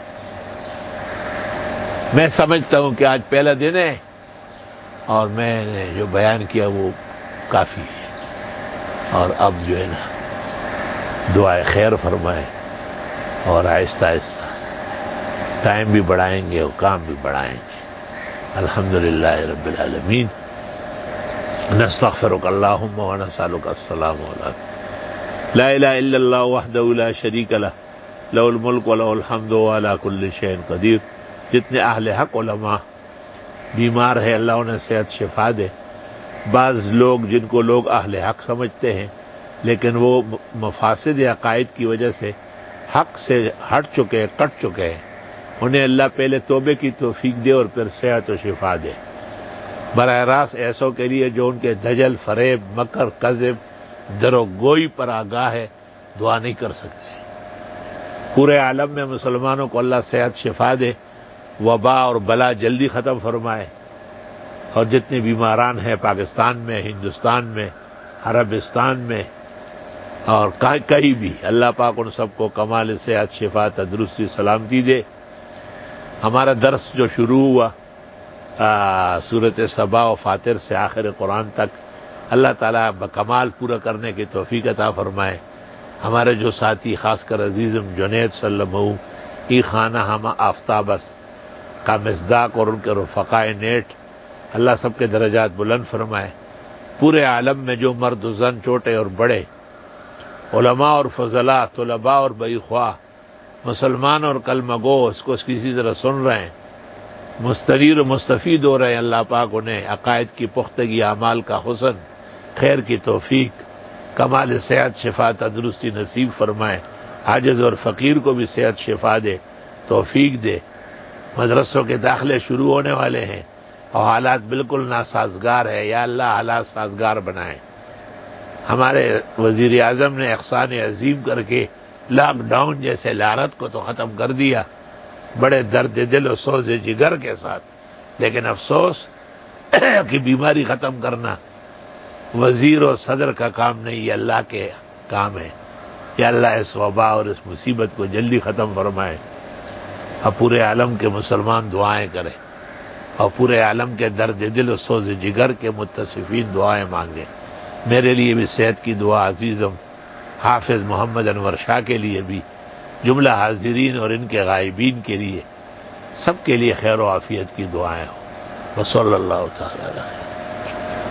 میں سمجھتا ہوں کہ آج پہلا دن ہے اور میں نے جو بیان کیا وہ کافی ہے، اور اب جو ہے نا دعائے خیر فرمائیں اور آہستہ آہستہ ٹائم بھی بڑھائیں گے اور کام بھی بڑھائیں گے۔ الحمدللہ رب العالمین، نستغفرک اللہم ونسألک السلام علیکم، لا الہ الا اللہ وحدہ لا شریک لہ، لہ الملک و لہ الحمد وعلی کل شیء قدیر۔ جتنے اہل حق علماء بیمار ہیں اللہ انہیں صحت شفا دے۔ بعض لوگ جن کو لوگ اہل حق سمجھتے ہیں لیکن وہ مفاسد عقائد کی وجہ سے حق سے ہٹ چکے، کٹ چکے ہیں، انہیں اللہ پہلے توبے کی توفیق دے اور پھر صحت و شفا دے۔ براہ راست ایسوں کے لیے جو ان کے دجل، فریب، مکر، کذب، درو گوئی پر آگاہ ہے، دعا نہیں کر سکتے۔ پورے عالم میں مسلمانوں کو اللہ صحت شفا دے، وبا اور بلا جلدی ختم فرمائے، اور جتنے بیماران ہیں پاکستان میں، ہندوستان میں، عربستان میں اور کہیں بھی، اللہ پاک ان سب کو کمال صحت، شفا، تندرستی، سلامتی دے۔ ہمارا درس جو شروع ہوا سورت سبا و فاطر سے آخر قرآن تک، اللہ تعالیٰ بکمال پورا کرنے کی توفیق عطا فرمائے۔ ہمارے جو ساتھی خاص کر عزیزم جنید صلی اللہ علیہ وسلم ای خانہ ہمہ آفتابس کا مصداق اور ان کے رفقائے نیٹ، اللہ سب کے درجات بلند فرمائے۔ پورے عالم میں جو مرد و زن، چھوٹے اور بڑے، علماء اور فضلاء، طلباء اور بئی خواہ، مسلمان اور کلمہ گو اس کو کسی طرح سن رہے ہیں، مستنیر و مستفید ہو رہے ہیں، اللہ پاک انہیں عقائد کی پختگی، اعمال کا حسن، خیر کی توفیق، کمال صحت، شفا، تندرستی نصیب فرمائے۔ عاجز اور فقیر کو بھی صحت شفا دے، توفیق دے۔ مدرسوں کے داخلے شروع ہونے والے ہیں اور حالات بالکل ناسازگار ہے، یا اللہ حالات سازگار بنائیں۔ ہمارے وزیر اعظم نے احسان عظیم کر کے لاک ڈاؤن جیسے لعنت کو تو ختم کر دیا، بڑے درد دل و سوز جگر کے ساتھ، لیکن افسوس کہ بیماری ختم کرنا وزیر اور صدر کا کام نہیں، یہ اللہ کے کام ہے۔ یا اللہ اس وبا اور اس مصیبت کو جلدی ختم فرمائے، اب پورے عالم کے مسلمان دعائیں کریں اور پورے عالم کے درد دل و سوز جگر کے متصفین دعائیں مانگیں. میرے لیے بھی صحت کی دعا عزیزم، حافظ محمد انور شاہ کے لیے بھی، جملہ حاضرین اور ان کے غائبین کے لیے، سب کے لیے خیر و عافیت کی دعائیں ہوں. وصلی اللہ تعالی علیہ